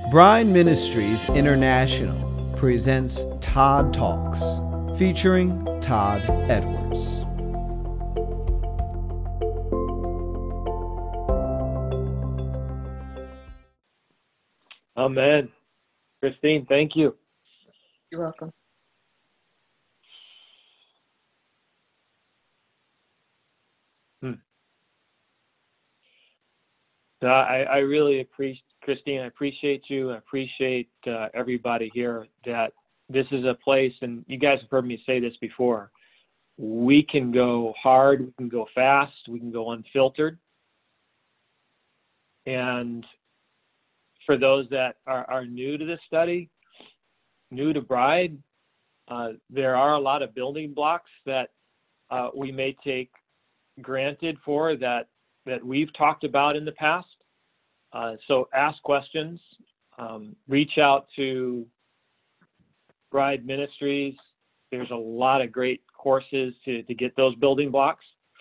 Bride Ministries International presents Todd Talks, featuring Todd Edwards. Amen. Christine, thank you. You're welcome. I really appreciate, Christine, I appreciate you. I appreciate everybody here, that this is a place, and you guys have heard me say this before, we can go hard, we can go fast, we can go unfiltered. And for those that are new to this study, new to Bride, there are a lot of building blocks that we may take granted for that we've talked about in the past. So ask questions, reach out to Bride Ministries. There's a lot of great courses to get those building blocks.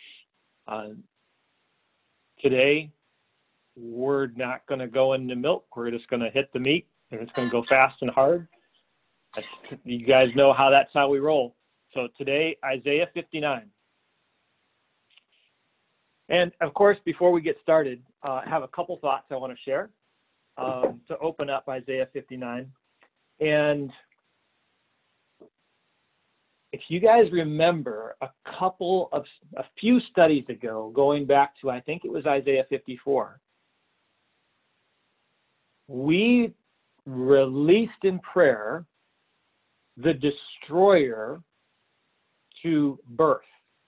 Today, we're not going to go into milk. We're just going to hit the meat, and it's going to go fast and hard. You guys know that's how we roll. So today, Isaiah 59. And of course, before we get started, I have a couple thoughts I want to share to open up Isaiah 59. And if you guys remember a few studies ago, going back to, I think it was Isaiah 54, we released in prayer the destroyer to birth.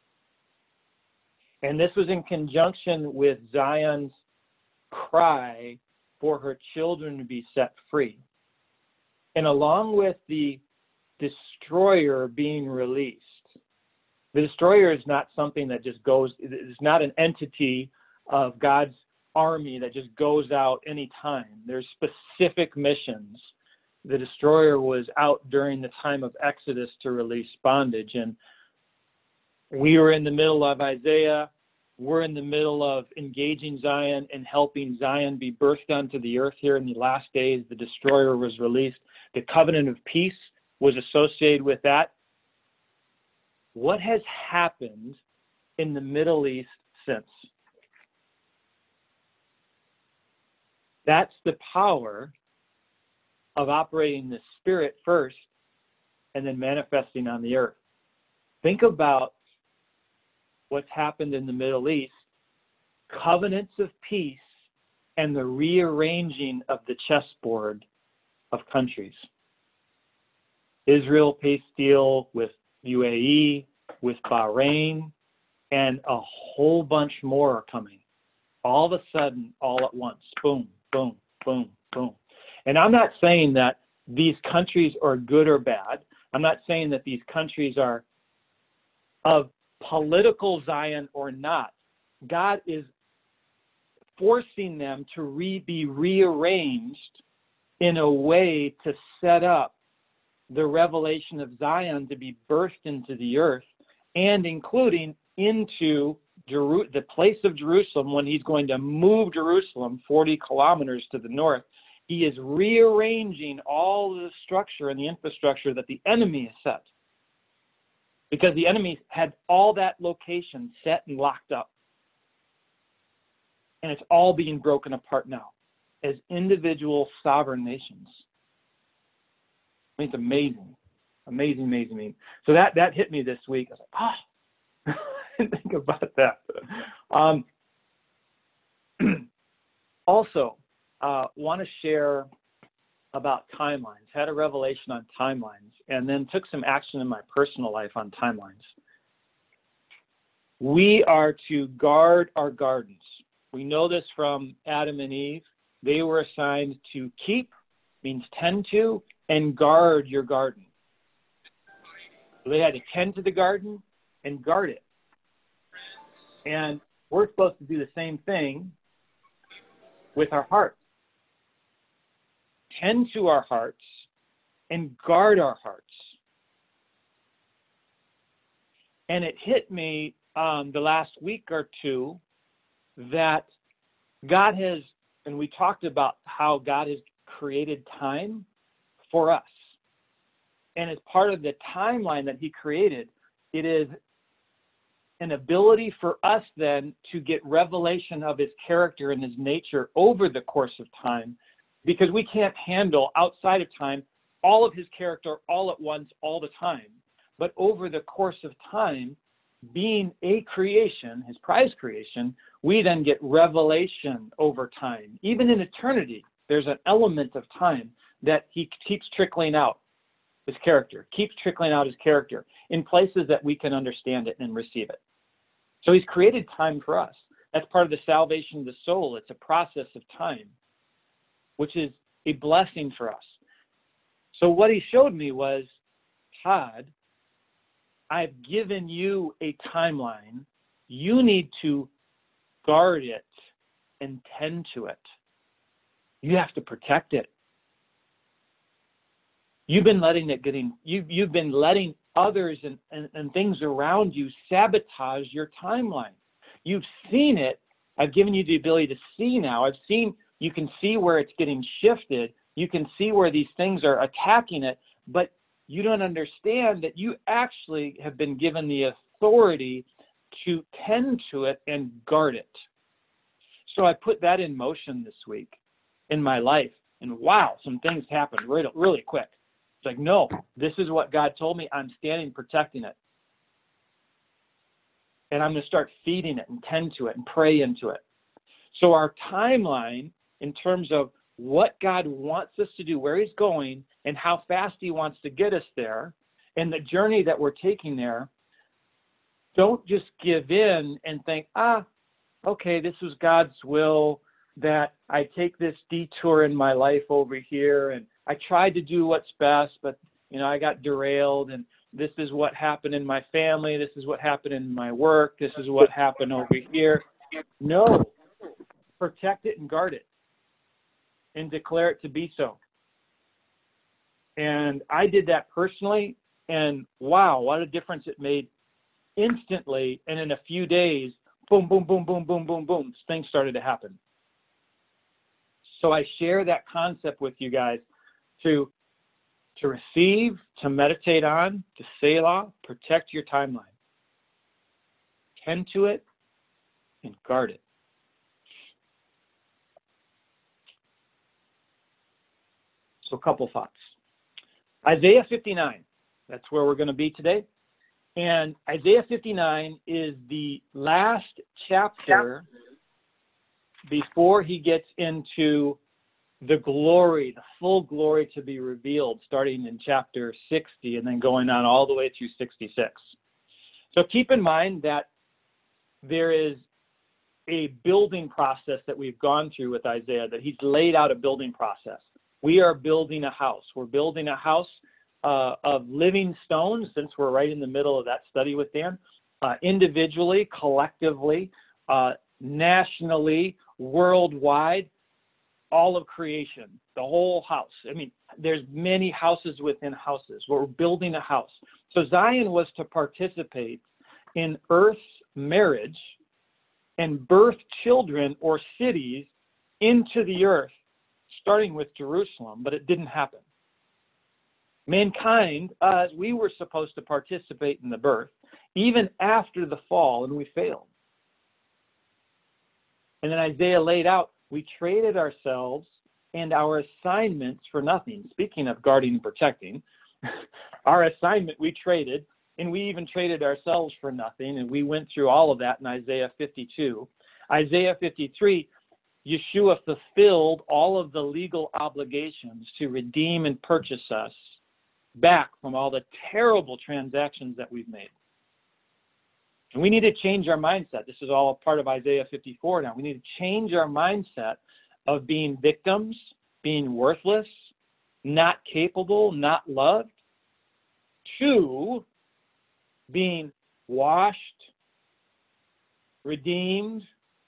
And this was in conjunction with Zion's cry for her children to be set free. And along with the destroyer being released, the destroyer is not something that just goes, it's not an entity of God's army that just goes out anytime. There's specific missions. The destroyer was out during the time of Exodus to release bondage. And we were in the middle of Isaiah. We're in the middle of engaging Zion and helping Zion be birthed onto the earth here in the last days. The destroyer was released. The covenant of peace was associated with that. What has happened in the Middle East since? That's the power of operating the Spirit first and then manifesting on the earth. Think about what's happened in the Middle East, covenants of peace and the rearranging of the chessboard of countries. Israel peace deal with UAE, with Bahrain, and a whole bunch more are coming. All of a sudden, all at once, boom, boom, boom, boom. And I'm not saying that these countries are good or bad. I'm not saying that these countries are of political Zion or not. God is forcing them to be rearranged in a way to set up the revelation of Zion to be birthed into the earth, and including into the place of Jerusalem. When he's going to move Jerusalem 40 kilometers to the north, he is rearranging all the structure and the infrastructure that the enemy has set. Because the enemy had all that location set and locked up. And it's all being broken apart now as individual sovereign nations. I mean, it's amazing. Amazing, amazing, amazing. So that hit me this week. I was like, I didn't think about that. Also, want to share about timelines. Had a revelation on timelines, and then took some action in my personal life on timelines. We are to guard our gardens. We know this from Adam and Eve. They were assigned to keep, means tend to, and guard your garden. So they had to tend to the garden and guard it. And we're supposed to do the same thing with our hearts. Tend to our hearts and guard our hearts. And it hit me the last week or two that God has, and we talked about how God has created time for us. And as part of the timeline that he created, it is an ability for us then to get revelation of his character and his nature over the course of time, because we can't handle outside of time all of his character all at once, all the time. But over the course of time, being a creation, his prize creation, we then get revelation over time. Even in eternity, there's an element of time that he keeps trickling out his character, keeps trickling out his character in places that we can understand it and receive it. So he's created time for us. That's part of the salvation of the soul. It's a process of time, which is a blessing for us. So what he showed me was, Todd, I've given you a timeline. You need to guard it and tend to it. You have to protect it. You've been letting it you've been letting others and things around you sabotage your timeline. You've seen it. I've given you the ability to see now. You can see where it's getting shifted. You can see where these things are attacking it, but you don't understand that you actually have been given the authority to tend to it and guard it. So I put that in motion this week in my life, and wow, some things happened really, really quick. It's like, no, this is what God told me. I'm standing protecting it. And I'm going to start feeding it and tend to it and pray into it. So our timeline in terms of what God wants us to do, where he's going, and how fast he wants to get us there, and the journey that we're taking there, don't just give in and think, okay, this was God's will that I take this detour in my life over here, and I tried to do what's best, but I got derailed, and this is what happened in my family, this is what happened in my work, this is what happened over here. No, protect it and guard it and declare it to be so. And I did that personally, and wow, what a difference it made instantly. And in a few days, boom, boom, boom, boom, boom, boom, boom, things started to happen. So I share that concept with you guys to receive, to meditate on, to Selah, protect your timeline. Tend to it and guard it. So a couple thoughts. Isaiah 59, that's where we're going to be today. And Isaiah 59 is the last chapter before he gets into the glory, the full glory to be revealed, starting in chapter 60 and then going on all the way through 66. So keep in mind that there is a building process that we've gone through with Isaiah, that he's laid out a building process. We are building a house. We're building a house of living stones, since we're right in the middle of that study with Dan, individually, collectively, nationally, worldwide, all of creation, the whole house. I mean, there's many houses within houses. We're building a house. So Zion was to participate in Earth's marriage and birth children or cities into the earth, starting with Jerusalem, but it didn't happen. Mankind, as we were supposed to participate in the birth, even after the fall, and we failed. And then Isaiah laid out, we traded ourselves and our assignments for nothing. Speaking of guarding and protecting, our assignment we traded, and we even traded ourselves for nothing, and we went through all of that in Isaiah 52. Isaiah 53, Yeshua fulfilled all of the legal obligations to redeem and purchase us back from all the terrible transactions that we've made. And we need to change our mindset. This is all a part of Isaiah 54 now. We need to change our mindset of being victims, being worthless, not capable, not loved, to being washed, redeemed,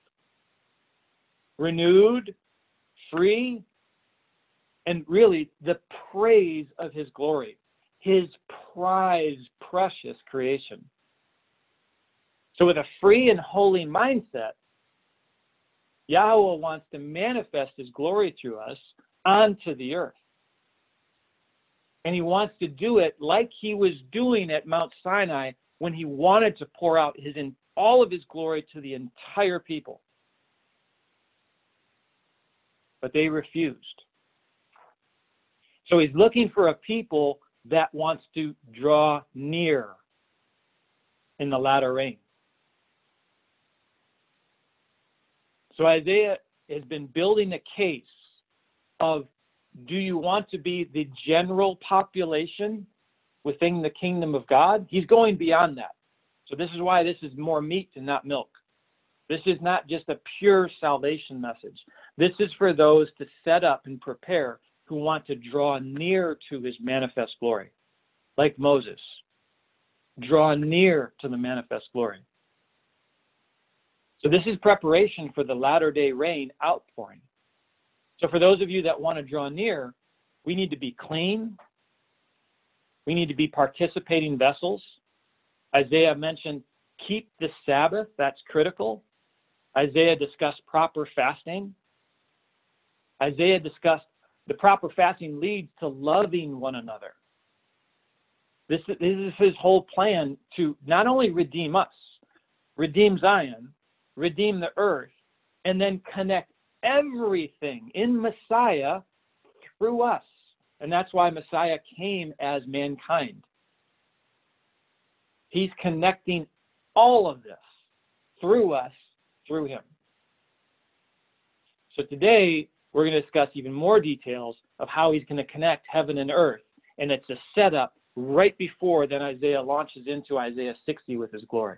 renewed, free, and really the praise of his glory, his prized, precious creation. So with a free and holy mindset, Yahweh wants to manifest his glory through us onto the earth. And he wants to do it like he was doing at Mount Sinai when he wanted to pour out all of his glory to the entire people. But they refused. So he's looking for a people that wants to draw near in the latter rain. So Isaiah has been building a case of, do you want to be the general population within the kingdom of God? He's going beyond that. So this is why this is more meat and not milk. This is not just a pure salvation message. This is for those to set up and prepare who want to draw near to his manifest glory, like Moses. Draw near to the manifest glory. So this is preparation for the latter day rain outpouring. So for those of you that want to draw near, we need to be clean. We need to be participating vessels. Isaiah mentioned keep the Sabbath. That's critical. Isaiah discussed proper fasting. Isaiah discussed the proper fasting leads to loving one another. This is his whole plan to not only redeem us, redeem Zion, redeem the earth, and then connect everything in Messiah through us. And that's why Messiah came as mankind. He's connecting all of this through us, through him. So today, we're going to discuss even more details of how he's going to connect heaven and earth. And it's a setup right before then Isaiah launches into Isaiah 60 with his glory.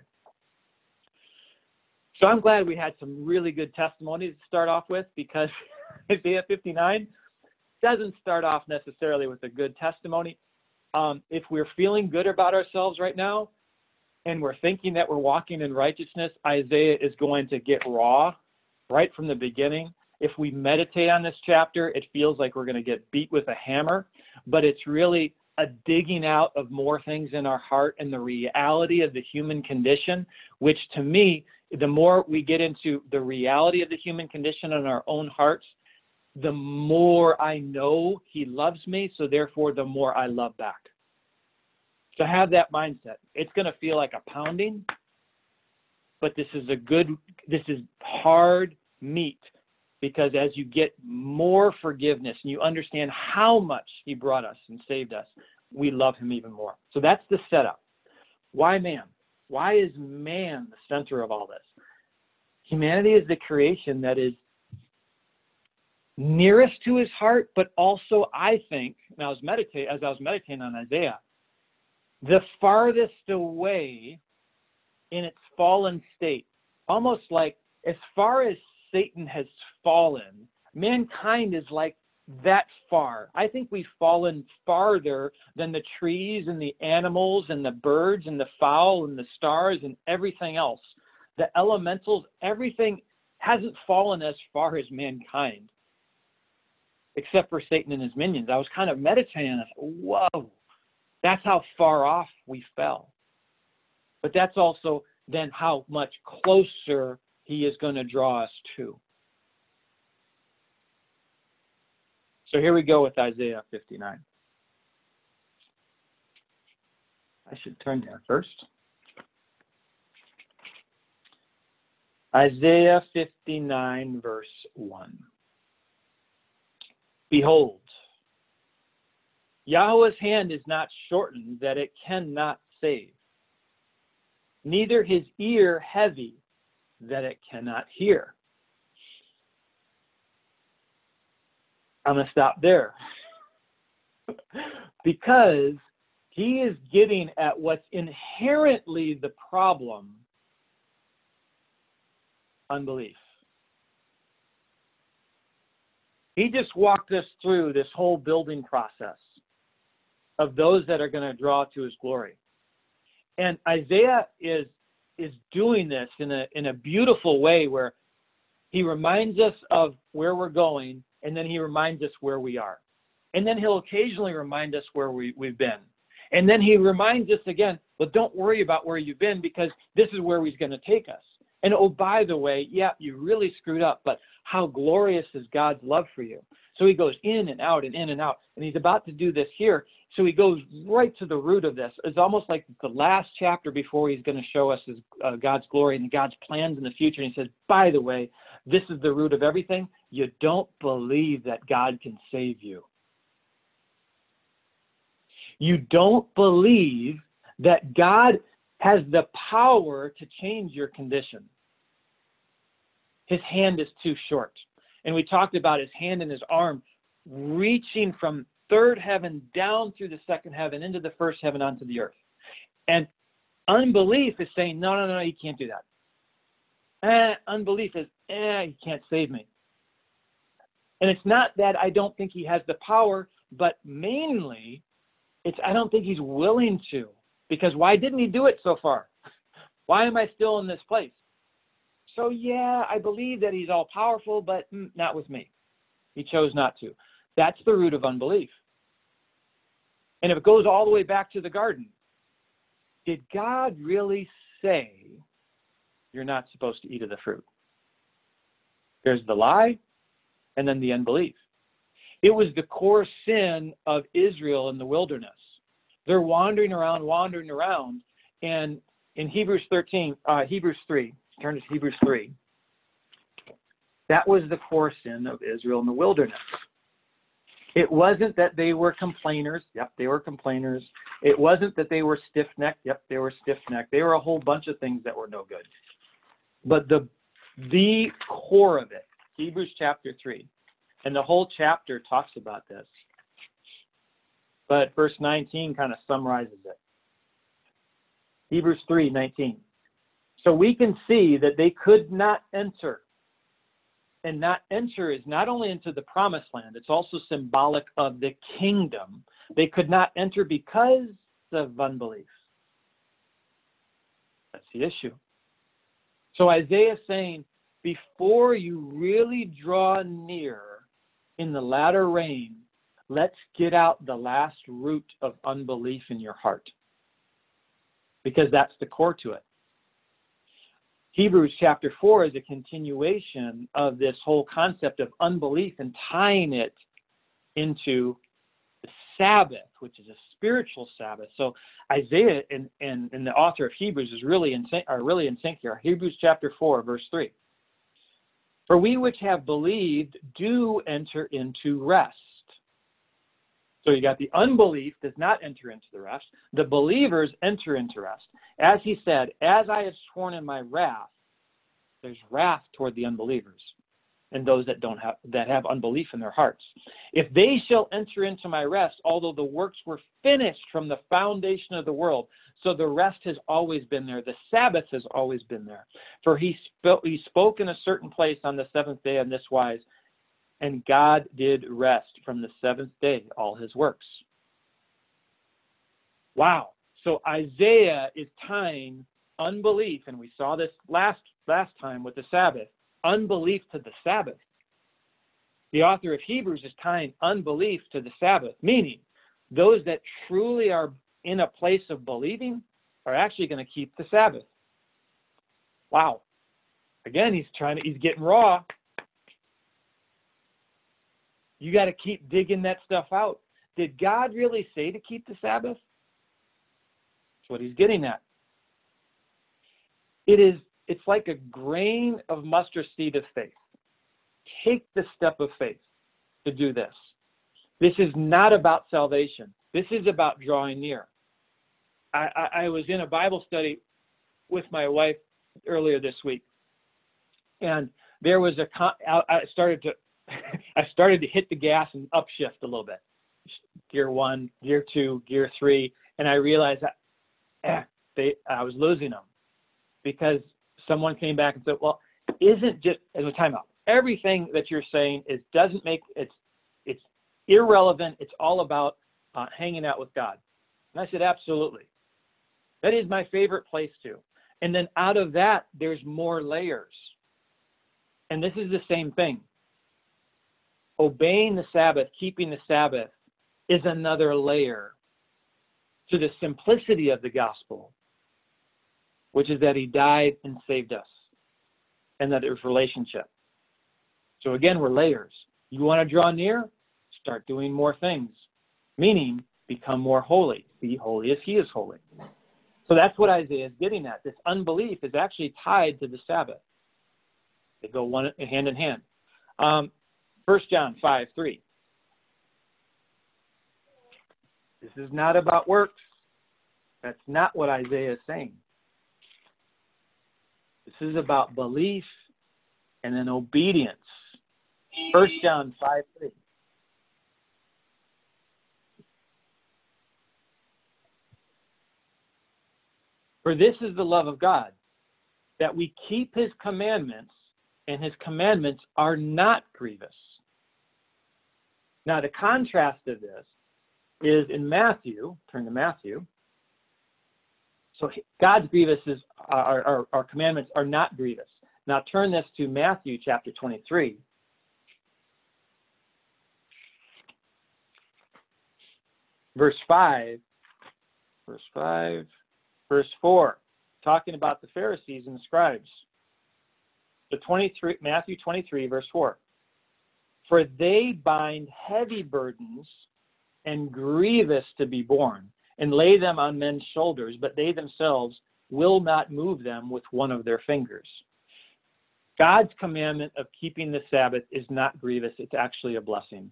So I'm glad we had some really good testimonies to start off with, because Isaiah 59 doesn't start off necessarily with a good testimony. If we're feeling good about ourselves right now and we're thinking that we're walking in righteousness, Isaiah is going to get raw right from the beginning. If we meditate on this chapter, it feels like we're going to get beat with a hammer, but it's really a digging out of more things in our heart and the reality of the human condition, which to me, the more we get into the reality of the human condition in our own hearts, the more I know he loves me, so therefore the more I love back. So have that mindset. It's going to feel like a pounding, but this is hard meat, because as you get more forgiveness and you understand how much he brought us and saved us, we love him even more. So that's the setup. Why man? Why is man the center of all this? Humanity is the creation that is nearest to his heart, but also, I think, as I was meditating on Isaiah, the farthest away in its fallen state. Almost like as far as Satan has fallen, mankind is like that far. I think we've fallen farther than the trees and the animals and the birds and the fowl and the stars and everything else. The elementals, everything hasn't fallen as far as mankind, except for Satan and his minions. I was kind of meditating on this. Whoa, that's how far off we fell. But that's also then how much closer he is going to draw us to. So here we go with Isaiah 59. I should turn there first. Isaiah 59, verse 1. Behold, Yahweh's hand is not shortened that it cannot save, neither his ear heavy that it cannot hear. I'm going to stop there. Because he is getting at what's inherently the problem: unbelief. He just walked us through this whole building process of those that are going to draw to his glory. And Isaiah is doing this in a beautiful way, where he reminds us of where we're going, and then he reminds us where we are. And then he'll occasionally remind us where we've been. And then he reminds us again, but don't worry about where you've been, because this is where he's going to take us. And oh, by the way, yeah, you really screwed up, but how glorious is God's love for you. So he goes in and out and in and out. And he's about to do this here. So he goes right to the root of this. It's almost like the last chapter before he's going to show us his, God's glory and God's plans in the future. And he says, by the way, this is the root of everything. You don't believe that God can save you. You don't believe that God has the power to change your condition. His hand is too short. And we talked about his hand and his arm reaching from third heaven down through the second heaven into the first heaven onto the earth. And unbelief is saying, no, you can't do that. Unbelief is, he can't save me. And it's not that I don't think he has the power, but mainly it's I don't think he's willing to. Because why didn't he do it so far? Why am I still in this place? So yeah, I believe that he's all powerful, but not with me. He chose not to. That's the root of unbelief. And if it goes all the way back to the garden, did God really say you're not supposed to eat of the fruit? There's the lie and then the unbelief. It was the core sin of Israel in the wilderness. They're wandering around, and in Hebrews 3, turn to Hebrews 3, that was the core sin of Israel in the wilderness. It wasn't that they were complainers. Yep, they were complainers. It wasn't that they were stiff-necked. Yep, they were stiff-necked. They were a whole bunch of things that were no good. But the core of it, Hebrews chapter 3, and the whole chapter talks about this. But verse 19 kind of summarizes it. Hebrews 3:19. So we can see that they could not enter. And not enter is not only into the promised land, it's also symbolic of the kingdom. They could not enter because of unbelief. That's the issue. So Isaiah is saying, before you really draw near in the latter rain, let's get out the last root of unbelief in your heart. Because that's the core to it. Hebrews chapter 4 is a continuation of this whole concept of unbelief and tying it into the Sabbath, which is a spiritual Sabbath. So Isaiah and the author of Hebrews is really in sync here. Hebrews chapter 4, verse 3. For we which have believed do enter into rest. So you got the unbelief does not enter into the rest. The believers enter into rest. As he said, as I have sworn in my wrath, there's wrath toward the unbelievers and those that have unbelief in their hearts. If they shall enter into my rest, although the works were finished from the foundation of the world. So the rest has always been there. The Sabbath has always been there. For he spoke in a certain place on the seventh day on this wise, and God did rest from the seventh day, all his works. Wow. So Isaiah is tying unbelief, and we saw this last time with the Sabbath, unbelief to the Sabbath. The author of Hebrews is tying unbelief to the Sabbath, meaning those that truly are in a place of believing are actually going to keep the Sabbath. Wow. Again, he's getting raw. You got to keep digging that stuff out. Did God really say to keep the Sabbath? That's what he's getting at. It's like a grain of mustard seed of faith. Take the step of faith to do this. This is not about salvation. This is about drawing near. I was in a Bible study with my wife earlier this week, and there was I started to hit the gas and upshift a little bit. Gear 1, gear 2, gear 3, and I realized that I was losing them because someone came back and said, "Well, isn't just as a timeout? Everything that you're saying doesn't make it's irrelevant. It's all about hanging out with God." And I said, "Absolutely. That is my favorite place to." And then out of that, there's more layers. And this is the same thing. Obeying the Sabbath, keeping the Sabbath, is another layer to the simplicity of the gospel, which is that he died and saved us, and that there's relationship. So again, we're layers. You want to draw near? Start doing more things, meaning become more holy. Be holy as he is holy. So that's what Isaiah is getting at. This unbelief is actually tied to the Sabbath. They go hand in hand. 1 John 5:3. This is not about works. That's not what Isaiah is saying. This is about belief and then obedience. 1 John 5:3. For this is the love of God, that we keep his commandments, and his commandments are not grievous. Now, the contrast of this is in Matthew. Turn to Matthew. So God's our commandments are not grievous. Now turn this to Matthew chapter 23. Verse 4, talking about the Pharisees and the scribes. Matthew 23, verse 4. For they bind heavy burdens and grievous to be borne, and lay them on men's shoulders, but they themselves will not move them with one of their fingers. God's commandment of keeping the Sabbath is not grievous. It's actually a blessing.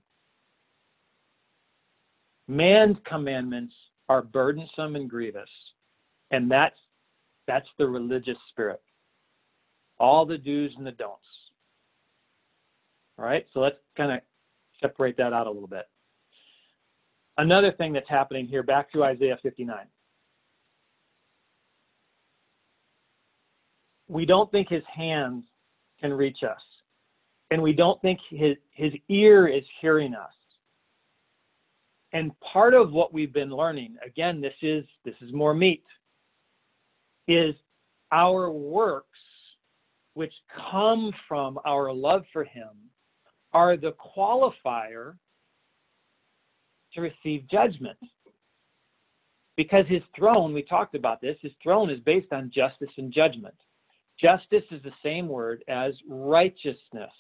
Man's commandments are burdensome and grievous, and that's the religious spirit. All the do's and the don'ts. All right, so let's kind of separate that out a little bit. Another thing that's happening here, back to Isaiah 59. We don't think his hands can reach us, and we don't think his ear is hearing us. And part of what we've been learning, again, this is more meat, is our works, which come from our love for him, are the qualifier to receive judgment. Because his throne, we talked about this, his throne is based on justice and judgment. Justice is the same word as righteousness.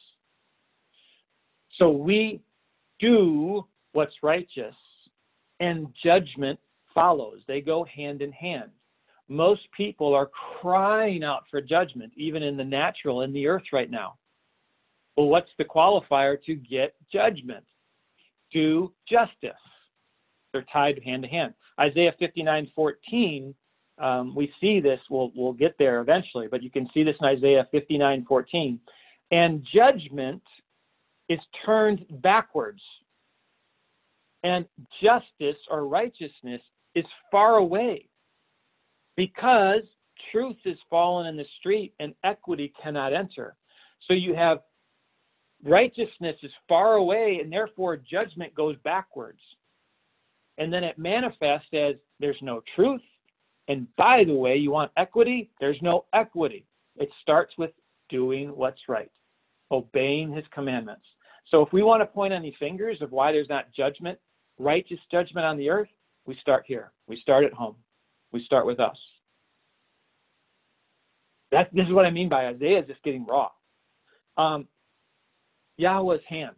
So we do what's righteous, and judgment follows. They go hand in hand. Most people are crying out for judgment, even in the natural, in the earth right now. Well, what's the qualifier to get judgment? Do justice. They're tied hand to hand. Isaiah 59:14, we see this, we'll get there eventually, but you can see this in Isaiah 59:14. And judgment is turned backwards. And justice or righteousness is far away, because truth is fallen in the street and equity cannot enter. So you have righteousness is far away, and therefore judgment goes backwards. And then it manifests as there's no truth. And by the way, you want equity? There's no equity. It starts with doing what's right, obeying his commandments. So if we want to point any fingers of why there's not judgment, righteous judgment on the earth, we start here. We start at home. We start with us. This is what I mean by Isaiah just getting raw. Yahweh's hand.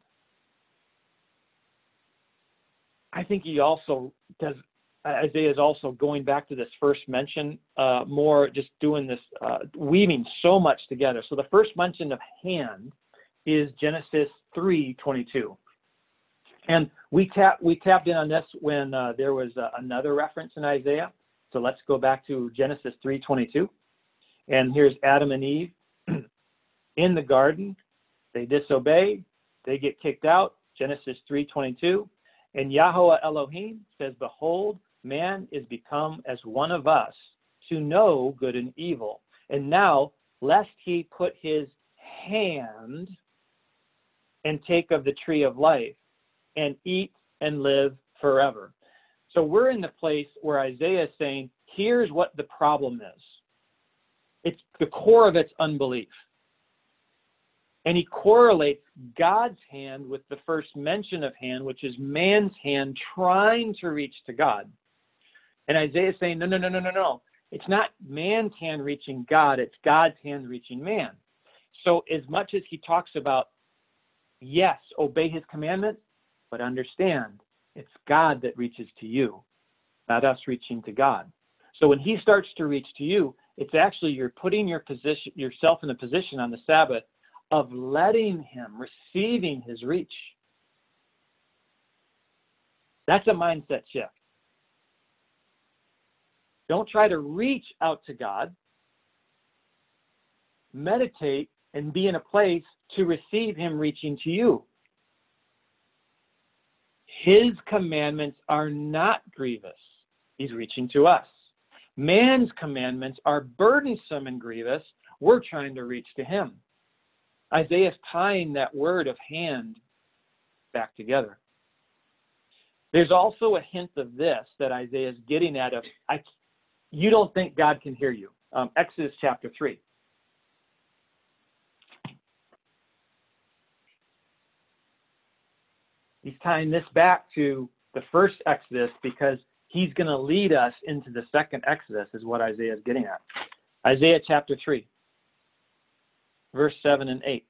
I think he also does. Isaiah is also going back to this first mention, more just doing this, weaving so much together. So the first mention of hand is Genesis 3:22. And we tapped in on this when there was another reference in Isaiah. So let's go back to Genesis 3:22. And here's Adam and Eve in the garden. They disobey. They get kicked out. Genesis 3:22. And Yahweh Elohim says, behold, man is become as one of us to know good and evil. And now, lest he put his hand and take of the tree of life and eat and live forever. So we're in the place where Isaiah is saying, here's what the problem is. It's the core of its unbelief. And he correlates God's hand with the first mention of hand, which is man's hand trying to reach to God. And Isaiah is saying, no. It's not man's hand reaching God, it's God's hand reaching man. So as much as he talks about Yes, obey his commandments, but understand it's God that reaches to you, not us reaching to God. So when he starts to reach to you, it's actually you're putting yourself in a position on the Sabbath of letting him, receiving his reach. That's a mindset shift. Don't try to reach out to God. Meditate and be in a place to receive him reaching to you. His commandments are not grievous. He's reaching to us. Man's commandments are burdensome and grievous. We're trying to reach to him. Isaiah's tying that word of hand back together. There's also a hint of this that Isaiah's getting at of, you don't think God can hear you. Exodus chapter 3. He's tying this back to the first Exodus because he's going to lead us into the second Exodus is what Isaiah is getting at. Isaiah chapter 3, verses 7 and 8.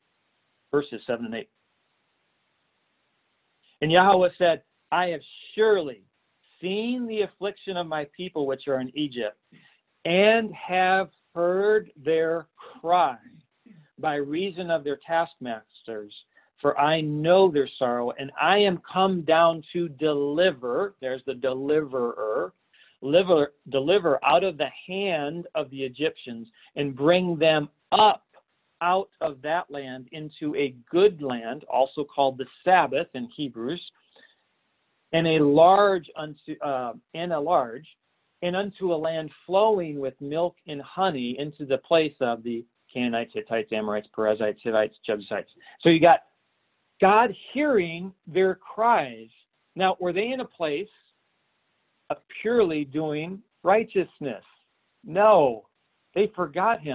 And Yahweh said, I have surely seen the affliction of my people which are in Egypt, and have heard their cry by reason of their taskmasters. For I know their sorrow, and I am come down to deliver, there's the deliverer, deliver out of the hand of the Egyptians, and bring them up out of that land into a good land, also called the Sabbath in Hebrews, and unto a land flowing with milk and honey, into the place of the Canaanites, Hittites, Amorites, Perizzites, Hivites, Jebusites. So you got God hearing their cries. Now, were they in a place of purely doing righteousness? No, they forgot him.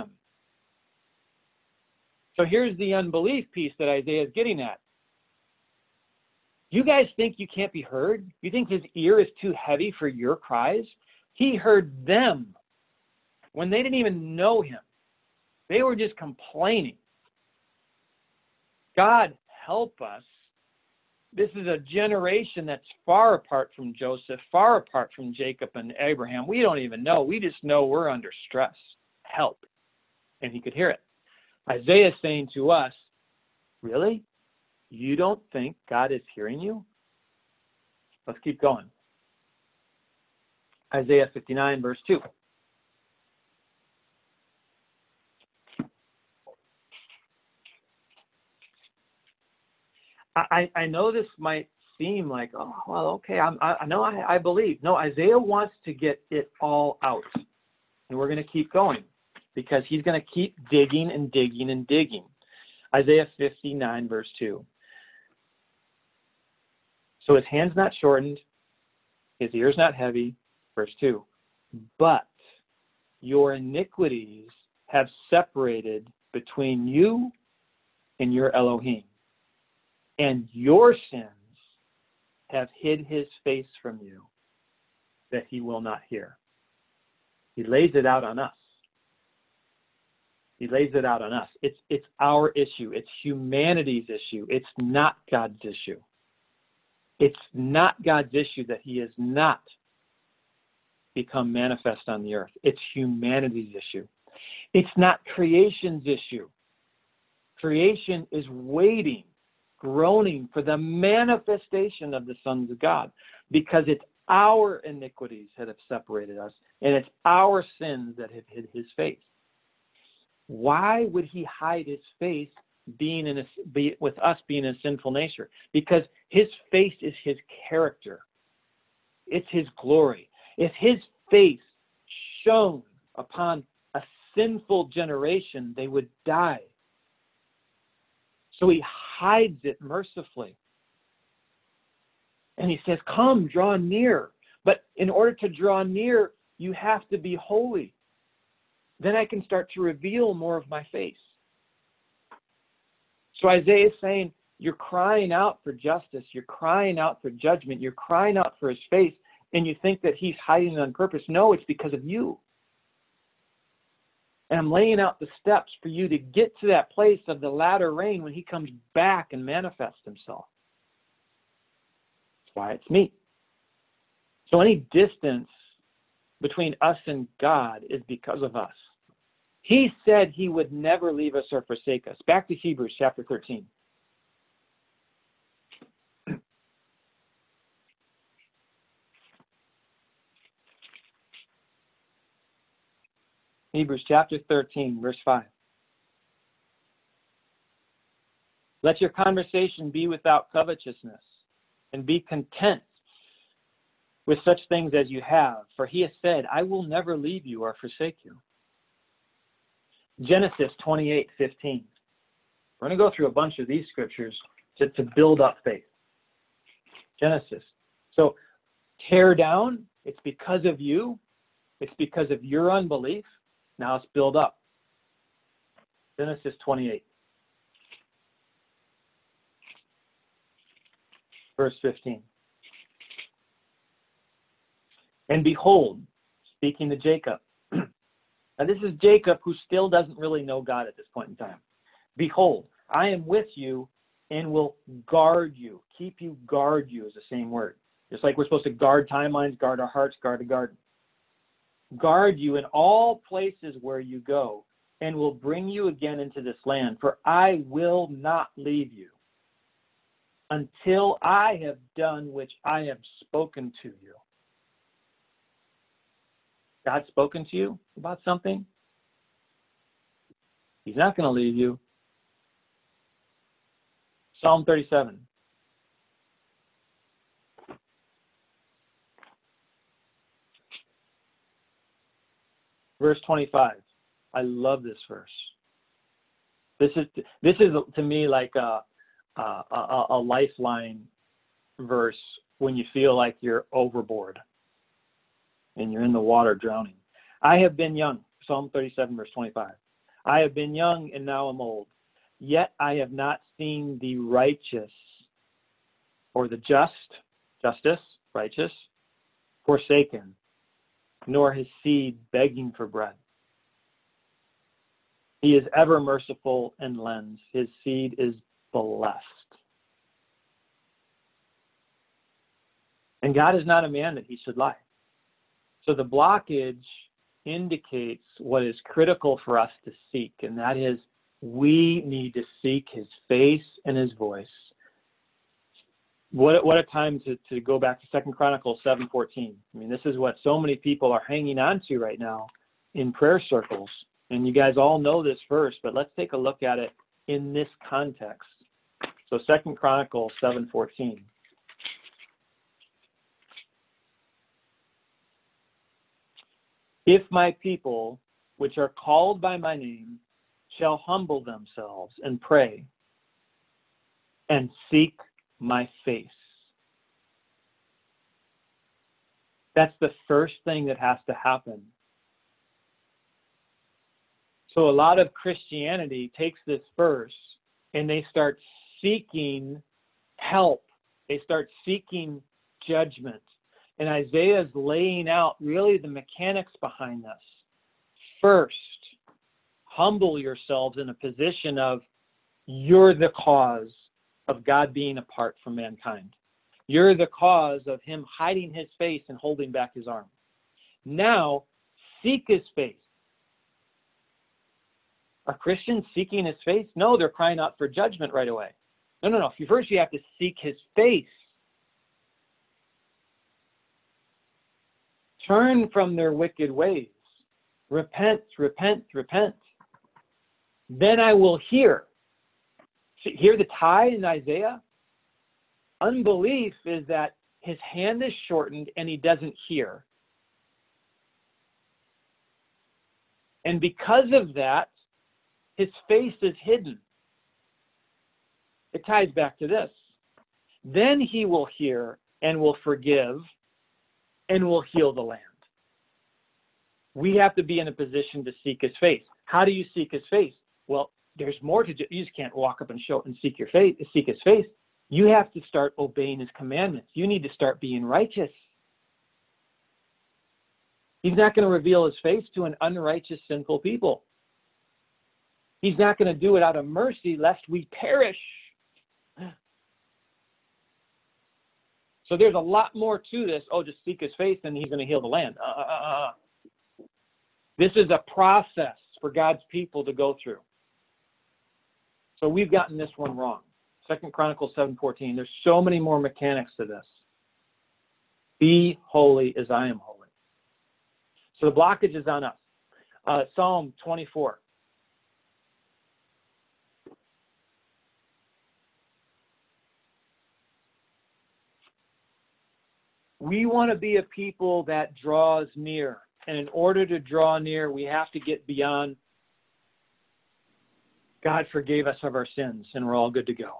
So here's the unbelief piece that Isaiah is getting at. You guys think you can't be heard? You think his ear is too heavy for your cries? He heard them when they didn't even know him. They were just complaining. God, help us. This is a generation that's far apart from Joseph, far apart from Jacob and Abraham. We don't even know. We just know we're under stress. Help. And he could hear it. Isaiah is saying to us, really? You don't think God is hearing you? Let's keep going. Isaiah 59, verse 2. I know this might seem like, oh, well, okay, I believe. No, Isaiah wants to get it all out. And we're going to keep going because he's going to keep digging and digging and digging. Isaiah 59, verse 2. So his hand's not shortened, his ear's not heavy, verse 2. But your iniquities have separated between you and your Elohim, and your sins have hid his face from you, that he will not hear. He lays it out on us. He lays it out on us. It's our issue. It's humanity's issue. It's not God's issue. It's not God's issue that he has not become manifest on the earth. It's humanity's issue. It's not creation's issue. Creation is waiting, groaning for the manifestation of the sons of God, because it's our iniquities that have separated us, and it's our sins that have hid his face. Why would he hide his face with us being a sinful nature? Because his face is his character. It's his glory. If his face shone upon a sinful generation, they would die. So he hides it mercifully. And he says, come, draw near. But in order to draw near, you have to be holy. Then I can start to reveal more of my face. So Isaiah is saying, you're crying out for justice. You're crying out for judgment. You're crying out for his face. And you think that he's hiding it on purpose. No, it's because of you. And I'm laying out the steps for you to get to that place of the latter rain when he comes back and manifests himself. That's why it's me. So any distance between us and God is because of us. He said he would never leave us or forsake us. Back to Hebrews chapter 13. Hebrews chapter 13, verse 5. Let your conversation be without covetousness, and be content with such things as you have. For he has said, I will never leave you or forsake you. Genesis 28:15. We're going to go through a bunch of these scriptures to build up faith. Genesis. So tear down, it's because of you. It's because of your unbelief. Now let's build up. Genesis 28. Verse 15. And behold, speaking to Jacob. Now this is Jacob who still doesn't really know God at this point in time. Behold, I am with you and will guard you. Keep you, guard you is the same word. Just like we're supposed to guard timelines, guard our hearts, guard the garden. Guard you in all places where you go, and will bring you again into this land. For I will not leave you until I have done which I have spoken to you. God spoken to you about something? He's not going to leave you. Psalm 37. Verse 25. I love this verse. This is to me like a lifeline verse when you feel like you're overboard and you're in the water drowning. I have been young. Psalm 37, verse 25. I have been young and now am old. Yet I have not seen the righteous or the righteous, forsaken, nor his seed begging for bread. He is ever merciful and lends. His seed is blessed. And God is not a man that he should lie. So the blockage indicates what is critical for us to seek, and that is we need to seek his face and his voice. What a time to go back to 2 Chronicles 7:14. I mean, this is what so many people are hanging on to right now in prayer circles. And you guys all know this verse, but let's take a look at it in this context. So 2 Chronicles 7:14. If my people, which are called by my name, shall humble themselves and pray and seek my face. That's the first thing that has to happen. So a lot of Christianity takes this verse and they start seeking help. They start seeking judgment. And Isaiah is laying out really the mechanics behind this. First, humble yourselves in a position of you're the cause of God being apart from mankind. You're the cause of him hiding his face and holding back his arm. Now, seek his face. Are Christians seeking his face? No, they're crying out for judgment right away. No. First, you have to seek his face. Turn from their wicked ways. Repent, repent, repent. Then I will hear. Hear the tie in Isaiah? Unbelief is that his hand is shortened and he doesn't hear. And because of that, his face is hidden. It ties back to this. Then he will hear and will forgive and will heal the land. We have to be in a position to seek his face. How do you seek his face? Well, there's more to do. You just can't walk up and show and seek his face. You have to start obeying his commandments. You need to start being righteous. He's not going to reveal his face to an unrighteous, sinful people. He's not going to do it out of mercy lest we perish. So there's a lot more to this. Oh, just seek his face and he's going to heal the land. This is a process for God's people to go through. So we've gotten this one wrong. 2 Chronicles 7:14. There's so many more mechanics to this. Be holy as I am holy. So the blockage is on us. Psalm 24. We want to be a people that draws near. And in order to draw near, we have to get beyond God forgave us of our sins and we're all good to go.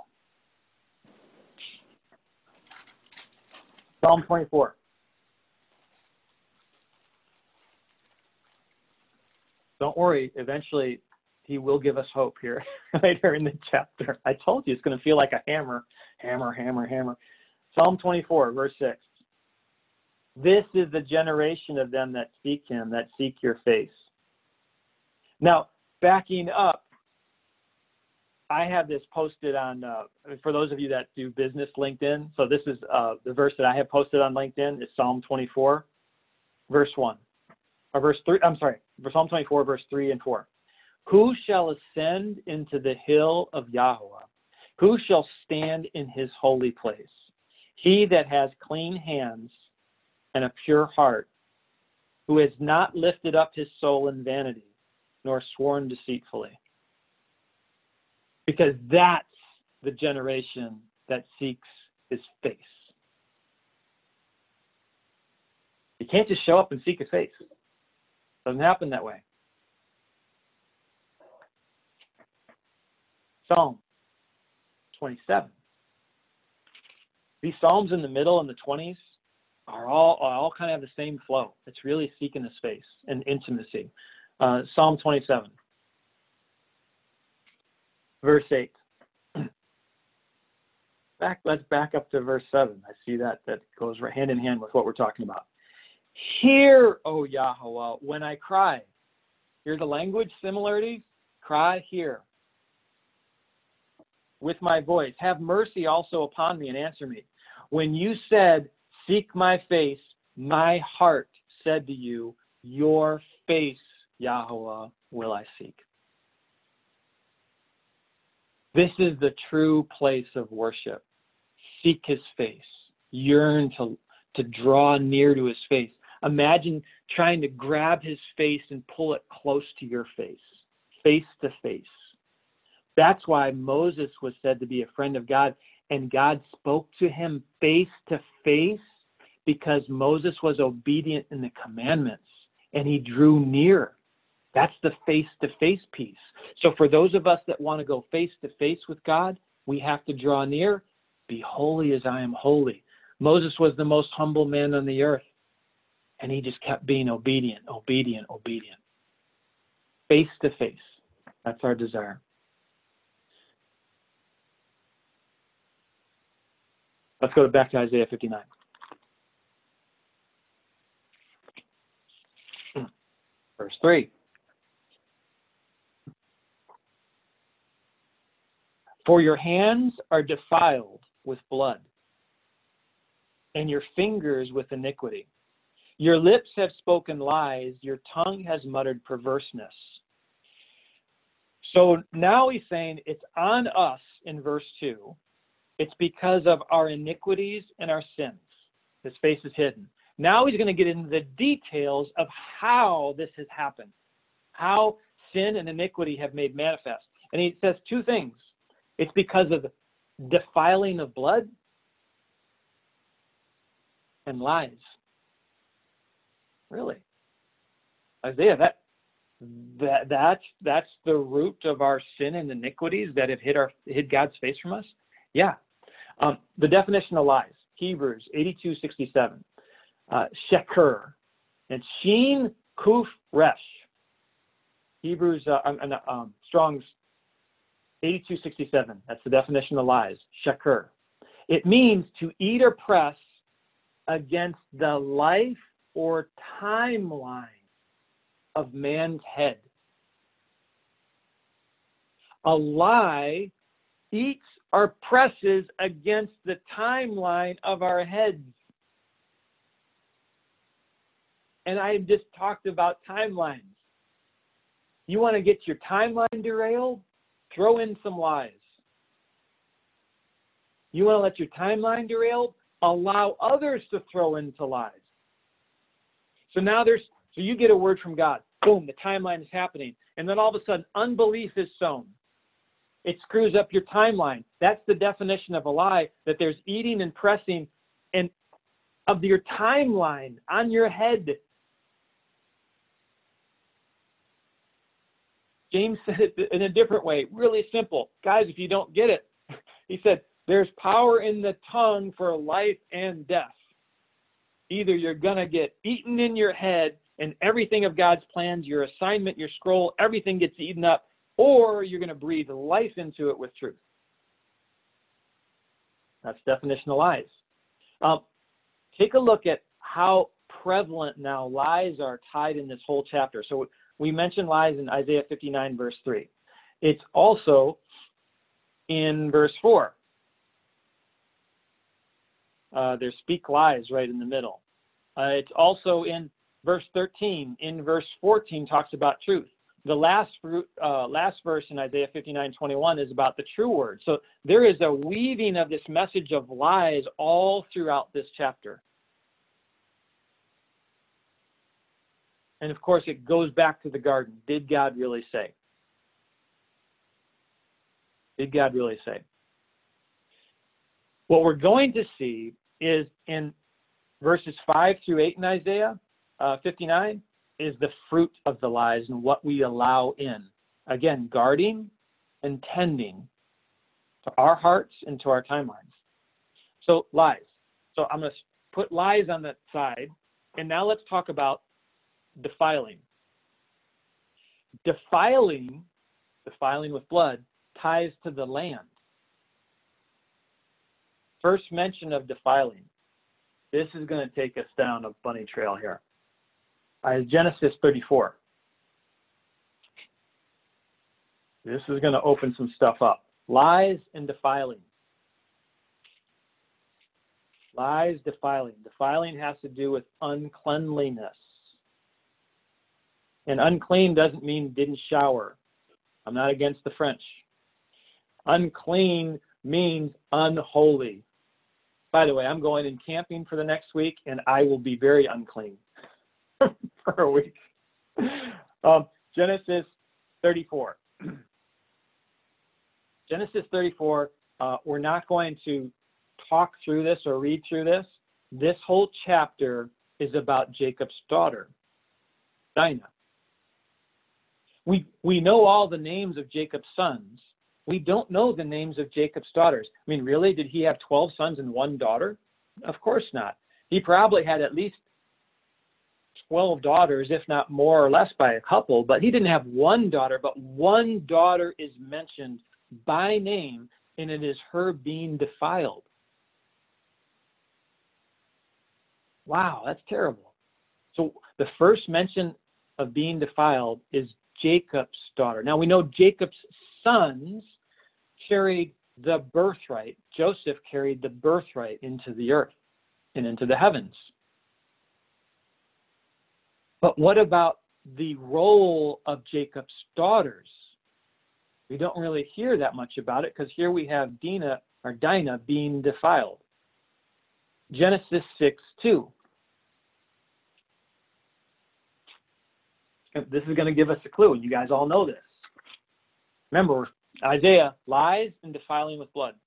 Psalm 24. Don't worry, eventually he will give us hope here later in the chapter. I told you it's going to feel like a hammer, hammer, hammer, hammer. Psalm 24, verse 6. This is the generation of them that seek him, that seek your face. Now, backing up, I have this posted on, for those of you that do business LinkedIn. So this is the verse that I have posted on LinkedIn is Psalm 24, verse 1. Or verse 3, I'm sorry, Psalm 24, verse 3 and 4. Who shall ascend into the hill of Yahweh? Who shall stand in his holy place? He that has clean hands and a pure heart, who has not lifted up his soul in vanity, nor sworn deceitfully. Because that's the generation that seeks his face. You can't just show up and seek his face. It doesn't happen that way. Psalm 27. These Psalms in the middle and the 20s are all kind of have the same flow. It's really seeking his face and intimacy. Psalm 27. Verse 8. Let's back up to verse 7. I see that goes right hand in hand with what we're talking about. Hear, O Yahweh, when I cry. Hear the language similarities? Cry, hear. With my voice. Have mercy also upon me and answer me. When you said, seek my face, my heart said to you, your face, Yahweh, will I seek. This is the true place of worship. Seek his face. Yearn to draw near to his face. Imagine trying to grab his face and pull it close to your face to face. That's why Moses was said to be a friend of God, and God spoke to him face to face because Moses was obedient in the commandments, and he drew near. That's the face-to-face piece. So for those of us that want to go face-to-face with God, we have to draw near. Be holy as I am holy. Moses was the most humble man on the earth, and he just kept being obedient. Face-to-face. That's our desire. Let's go back to Isaiah 59. Verse 3. For your hands are defiled with blood, and your fingers with iniquity. Your lips have spoken lies, your tongue has muttered perverseness. So now he's saying it's on us in verse 2. It's because of our iniquities and our sins. His face is hidden. Now he's going to get into the details of how this has happened, how sin and iniquity have made manifest. And he says two things. It's because of defiling of blood and lies. Really? Isaiah, that's the root of our sin and iniquities that have hid God's face from us? Yeah. The definition of lies, Hebrews 82:67, sheker, and sheen kuf resh. Hebrews, Strong's 82:67. That's the definition of lies, sheker. It means to eat or press against the life or timeline of man's head. A lie eats or presses against the timeline of our heads. And I just talked about timelines. You want to get your timeline derailed? Throw in some lies. You want to let your timeline derail? Allow others to throw into lies. So now so you get a word from God. Boom, the timeline is happening. And then all of a sudden, unbelief is sown. It screws up your timeline. That's the definition of a lie, that there's eating and pressing and of your timeline on your head. James said it in a different way, really simple. Guys, if you don't get it, he said, there's power in the tongue for life and death. Either you're going to get eaten in your head and everything of God's plans, your assignment, your scroll, everything gets eaten up, or you're going to breathe life into it with truth. That's the definition of lies. Take a look at how prevalent now lies are tied in this whole chapter. So we mentioned lies in Isaiah 59, verse 3. It's also in verse 4. There's speak lies right in the middle. It's also in verse 13. In verse 14 talks about truth. The last verse in Isaiah 59:21 is about the true word. So there is a weaving of this message of lies all throughout this chapter. And of course, it goes back to the garden. Did God really say? Did God really say? What we're going to see is in verses 5 through 8 in Isaiah 59 is the fruit of the lies and what we allow in. Again, guarding and tending to our hearts and to our timelines. So lies. So I'm going to put lies on that side. And now let's talk about defiling. Defiling with blood, ties to the land. First mention of defiling. This is going to take us down a bunny trail here. Genesis 34. This is going to open some stuff up. Lies and defiling. Lies, defiling. Defiling has to do with uncleanliness. And unclean doesn't mean didn't shower. I'm not against the French. Unclean means unholy. By the way, I'm going in camping for the next week, and I will be very unclean for a week. Genesis 34. Genesis 34, we're not going to talk through this or read through this. This whole chapter is about Jacob's daughter, Dinah. We know all the names of Jacob's sons. We don't know the names of Jacob's daughters. I mean, really? Did he have 12 sons and one daughter? Of course not. He probably had at least 12 daughters, if not more or less by a couple, but he didn't have one daughter, but one daughter is mentioned by name, and it is her being defiled. Wow, that's terrible. So the first mention of being defiled is Jacob's daughter. Now we know Jacob's sons carried the birthright. Joseph carried the birthright into the earth and into the heavens. But what about the role of Jacob's daughters? We don't really hear that much about it because here we have Dinah being defiled. Genesis 6:2. This is going to give us a clue. You guys all know this. Remember, Isaiah, lies and defiling with blood.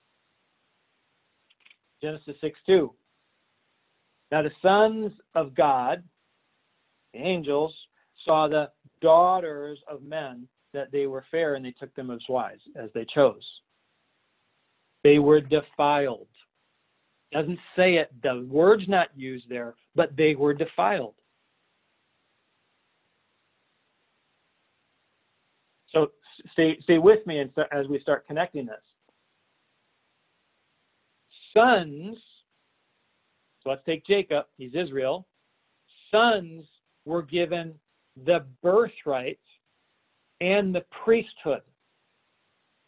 Genesis 6:2. Now the sons of God, the angels, saw the daughters of men that they were fair, and they took them as wives, as they chose. They were defiled. Doesn't say it, the word's not used there, but they were defiled. So stay with me as we start connecting this. Sons, so let's take Jacob, he's Israel. Sons were given the birthright and the priesthood.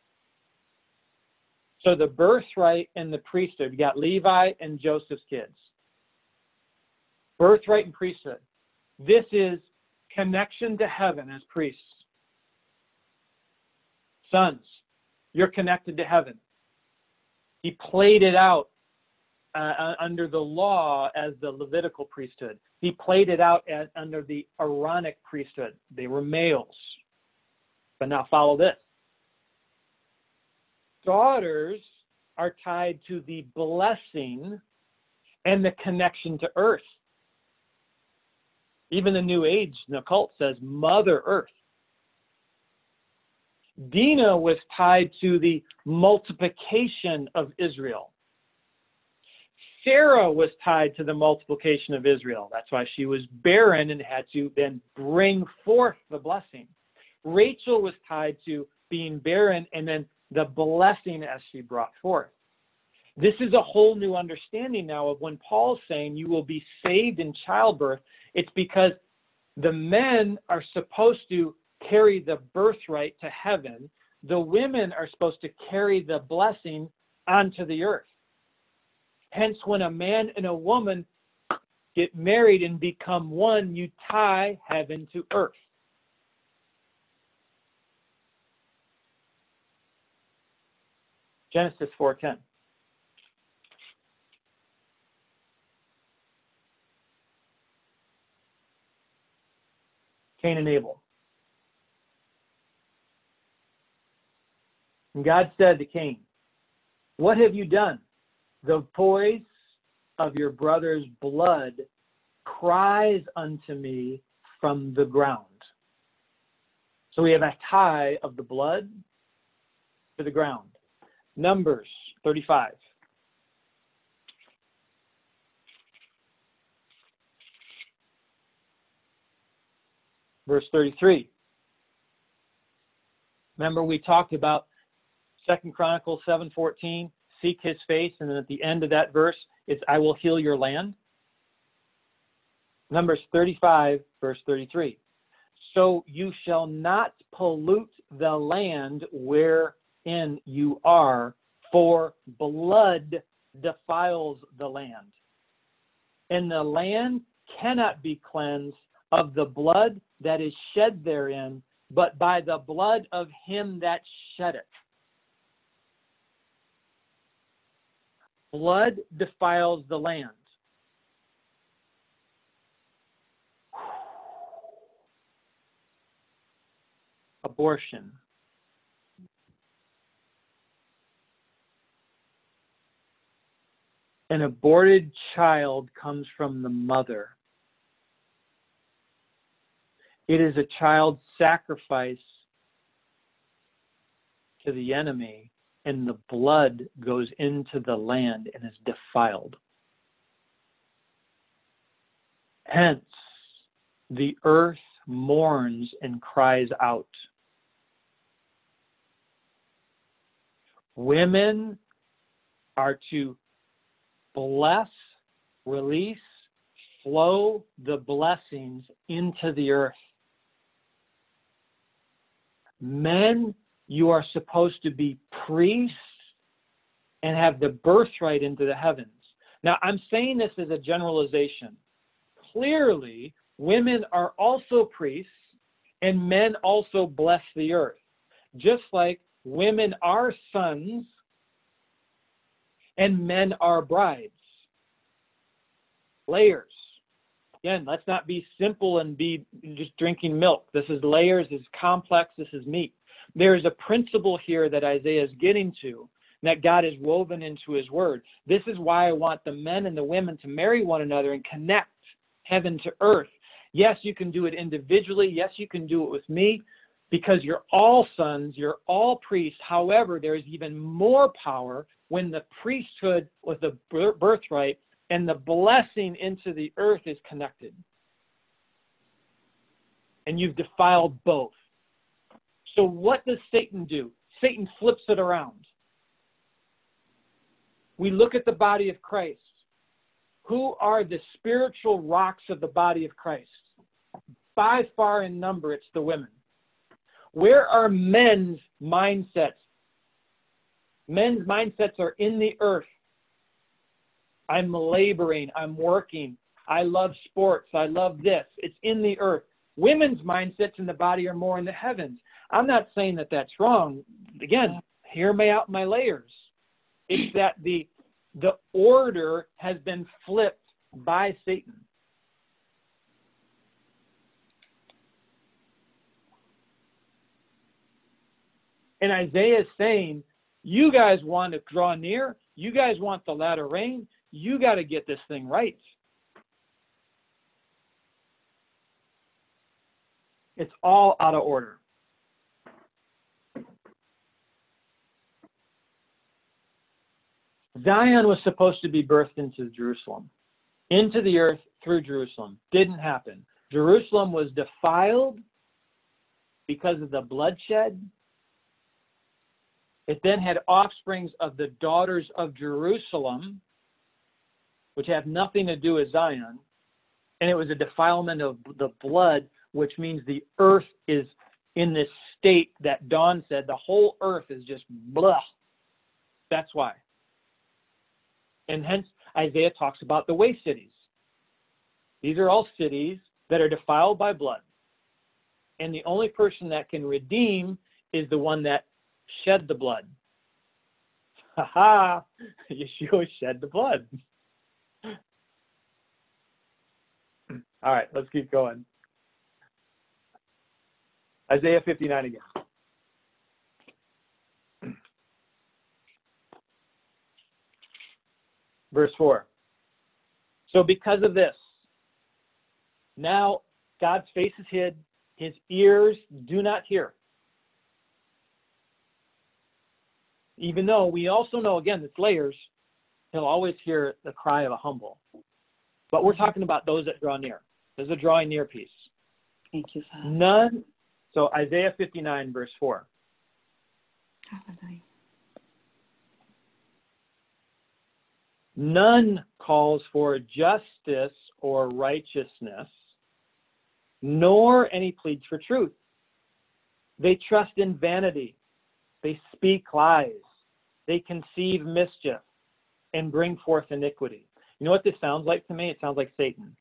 So the birthright and the priesthood, you got Levi and Joseph's kids. Birthright and priesthood. This is connection to heaven as priests. Sons, you're connected to heaven. He played it out under the law as the Levitical priesthood. He played it out under the Aaronic priesthood. They were males. But now follow this. Daughters are tied to the blessing and the connection to earth. Even the New Age, the occult says Mother Earth. Dinah was tied to the multiplication of Israel. Sarah was tied to the multiplication of Israel. That's why she was barren and had to then bring forth the blessing. Rachel was tied to being barren and then the blessing as she brought forth. This is a whole new understanding now of when Paul's saying you will be saved in childbirth. It's because the men are supposed to carry the birthright to heaven. The women are supposed to carry the blessing onto the earth. Hence, when a man and a woman get married and become one, you tie heaven to earth. Genesis 4:10. Cain and Abel. And God said to Cain, "What have you done? The voice of your brother's blood cries unto me from the ground." So we have a tie of the blood to the ground. Numbers 35. Verse 33. Remember we talked about 2 Chronicles 7:14, seek his face, and then at the end of that verse, it's I will heal your land. Numbers 35, verse 33. So you shall not pollute the land wherein you are, for blood defiles the land. And the land cannot be cleansed of the blood that is shed therein, but by the blood of him that shed it. Blood defiles the land. Abortion. An aborted child comes from the mother. It is a child sacrifice to the enemy, and the blood goes into the land and is defiled. Hence, the earth mourns and cries out. Women are to bless, release, flow the blessings into the earth. Men, you are supposed to be priests and have the birthright into the heavens. Now, I'm saying this as a generalization. Clearly, women are also priests and men also bless the earth. Just like women are sons and men are brides. Layers. Again, let's not be simple and be just drinking milk. This is layers, this is complex, this is meat. There is a principle here that Isaiah is getting to, that God has woven into his word. This is why I want the men and the women to marry one another and connect heaven to earth. Yes, you can do it individually. Yes, you can do it with me, because you're all sons, you're all priests. However, there is even more power when the priesthood with the birthright and the blessing into the earth is connected. And you've defiled both. So what does Satan do? Satan flips it around. We look at the body of Christ. Who are the spiritual rocks of the body of Christ? By far in number, it's the women. Where are men's mindsets? Men's mindsets are in the earth. I'm laboring. I'm working. I love sports. I love this. It's in the earth. Women's mindsets in the body are more in the heavens. I'm not saying that that's wrong. Again, hear me out my layers. It's that the order has been flipped by Satan. And Isaiah is saying, you guys want to draw near. You guys want the latter rain. You got to get this thing right. It's all out of order. Zion was supposed to be birthed into Jerusalem, into the earth through Jerusalem. Didn't happen. Jerusalem was defiled because of the bloodshed. It then had offsprings of the daughters of Jerusalem, which have nothing to do with Zion. And it was a defilement of the blood, which means the earth is in this state that Dawn said, the whole earth is just blah. That's why. And hence, Isaiah talks about the waste cities. These are all cities that are defiled by blood. And the only person that can redeem is the one that shed the blood. Ha ha! Yeshua shed the blood. All right, let's keep going. Isaiah 59 again. Verse 4. So because of this, now God's face is hid, his ears do not hear. Even though we also know, again, it's layers, he'll always hear the cry of a humble. But we're talking about those that draw near. There's a drawing near piece. Thank you, Father. None. So Isaiah 59, verse 4. Hallelujah. None calls for justice or righteousness, nor any pleads for truth. They trust in vanity. They speak lies. They conceive mischief and bring forth iniquity. You know what this sounds like to me? It sounds like Satan.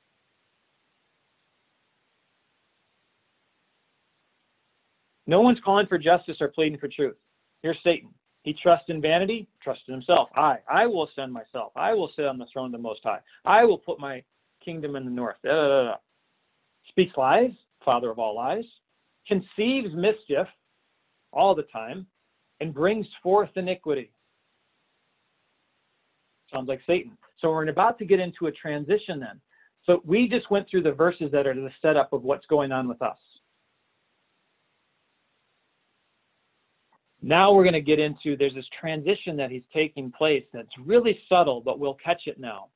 No one's calling for justice or pleading for truth. Here's Satan. He trusts in vanity, trusts in himself. I will ascend myself. I will sit on the throne of the Most High. I will put my kingdom in the north. Speaks lies, father of all lies. Conceives mischief all the time and brings forth iniquity. Sounds like Satan. So we're about to get into a transition then. So we just went through the verses that are the setup of what's going on with us. Now we're going to get into, there's this transition that is taking place that's really subtle, but we'll catch it now.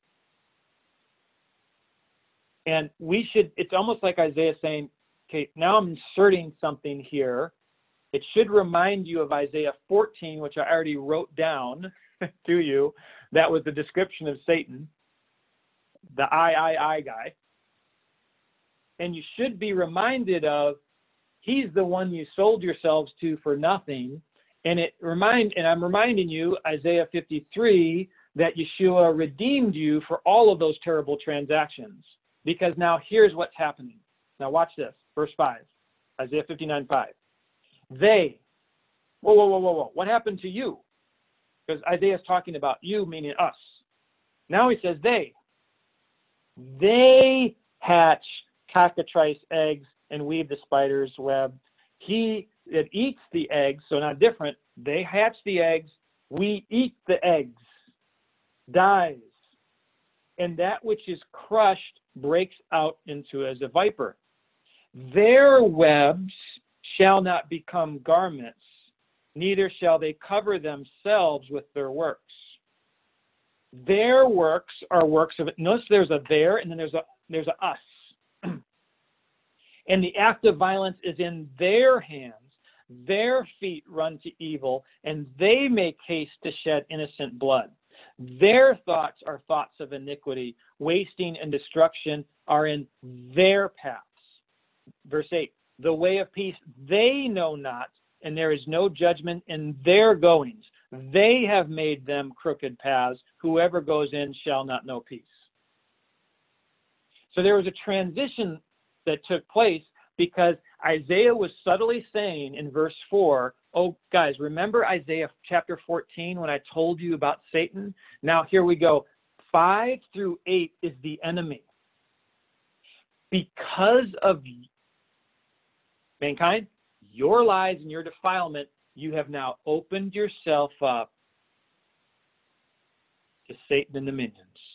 And it's almost like Isaiah saying, okay, now I'm inserting something here. It should remind you of Isaiah 14, which I already wrote down to you. That was the description of Satan, the I guy. And you should be reminded of, he's the one you sold yourselves to for nothing. And I'm reminding you, Isaiah 53, that Yeshua redeemed you for all of those terrible transactions. Because now here's what's happening. Now watch this, verse 5, Isaiah 59:5. They, whoa, what happened to you? Because Isaiah's talking about you, meaning us. Now he says they hatch cockatrice eggs and weave the spider's web. He that eats the eggs, so not different, they hatch the eggs, we eat the eggs, dies, and that which is crushed breaks out into as a viper. Their webs shall not become garments, neither shall they cover themselves with their works. Their works are works of it. Notice there's a there, and then there's a us. And the act of violence is in their hands. Their feet run to evil, and they make haste to shed innocent blood. Their thoughts are thoughts of iniquity. Wasting and destruction are in their paths. Verse 8, the way of peace they know not, and there is no judgment in their goings. They have made them crooked paths. Whoever goes in shall not know peace. So there was a transition that took place because Isaiah was subtly saying in verse 4, oh, guys, remember Isaiah chapter 14 when I told you about Satan? Now here we go. 5 through 8 is the enemy. Because of mankind, your lies and your defilement, you have now opened yourself up to Satan and the minions.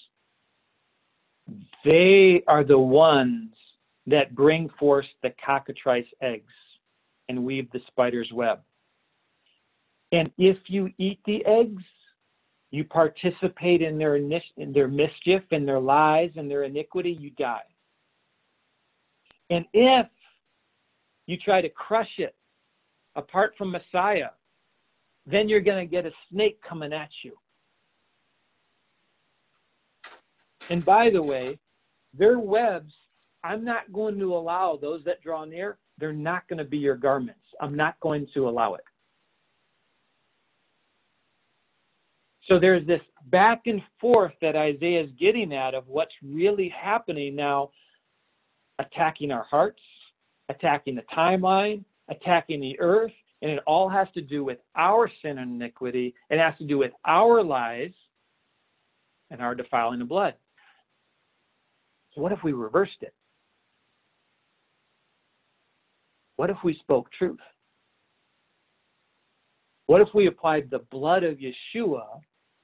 They are the ones that bring forth the cockatrice eggs and weave the spider's web. And if you eat the eggs, you participate in their mischief and their lies and their iniquity, you die. And if you try to crush it apart from Messiah, then you're going to get a snake coming at you. And by the way, their webs, I'm not going to allow those that draw near, they're not going to be your garments. I'm not going to allow it. So there's this back and forth that Isaiah is getting at of what's really happening now, attacking our hearts, attacking the timeline, attacking the earth, and it all has to do with our sin and iniquity. It has to do with our lies and our defiling of blood. So what if we reversed it? What if we spoke truth? What if we applied the blood of Yeshua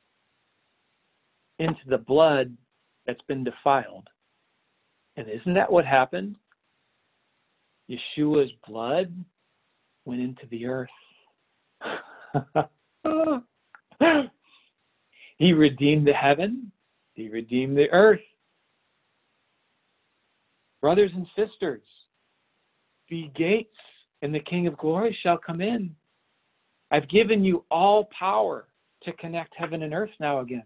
into the blood that's been defiled? And isn't that what happened? Yeshua's blood went into the earth. He redeemed the heaven. He redeemed the earth. Brothers and sisters, be gates, and the King of Glory shall come in. I've given you all power to connect heaven and earth now again.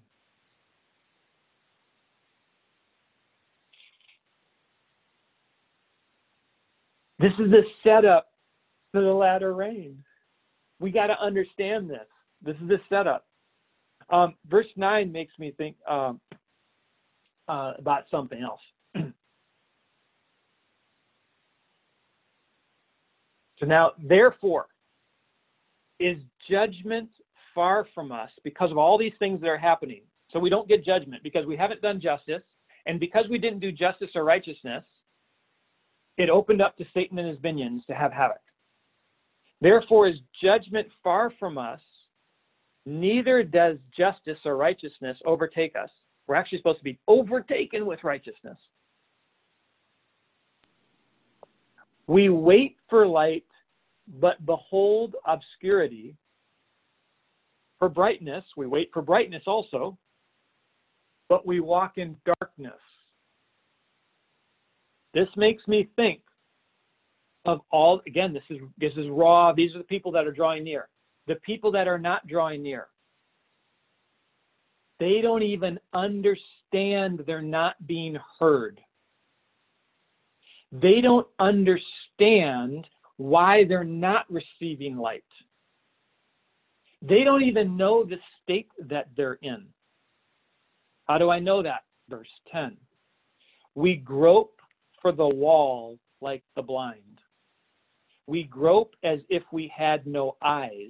This is the setup for the latter rain. We got to understand this. This is the setup. Verse 9 makes me think about something else. So now, therefore, is judgment far from us because of all these things that are happening? So we don't get judgment because we haven't done justice, and because we didn't do justice or righteousness, it opened up to Satan and his minions to have havoc. Therefore is judgment far from us, neither does justice or righteousness overtake us. We're actually supposed to be overtaken with righteousness. We wait for light, but behold obscurity. For brightness, we wait for brightness also, but we walk in darkness. This makes me think of all, again, this is raw. These are the people that are drawing near. The people that are not drawing near. They don't even understand they're not being heard. They don't understand why they're not receiving light. They don't even know the state that they're in. How do I know that? Verse 10. We grope for the wall like the blind. We grope as if we had no eyes.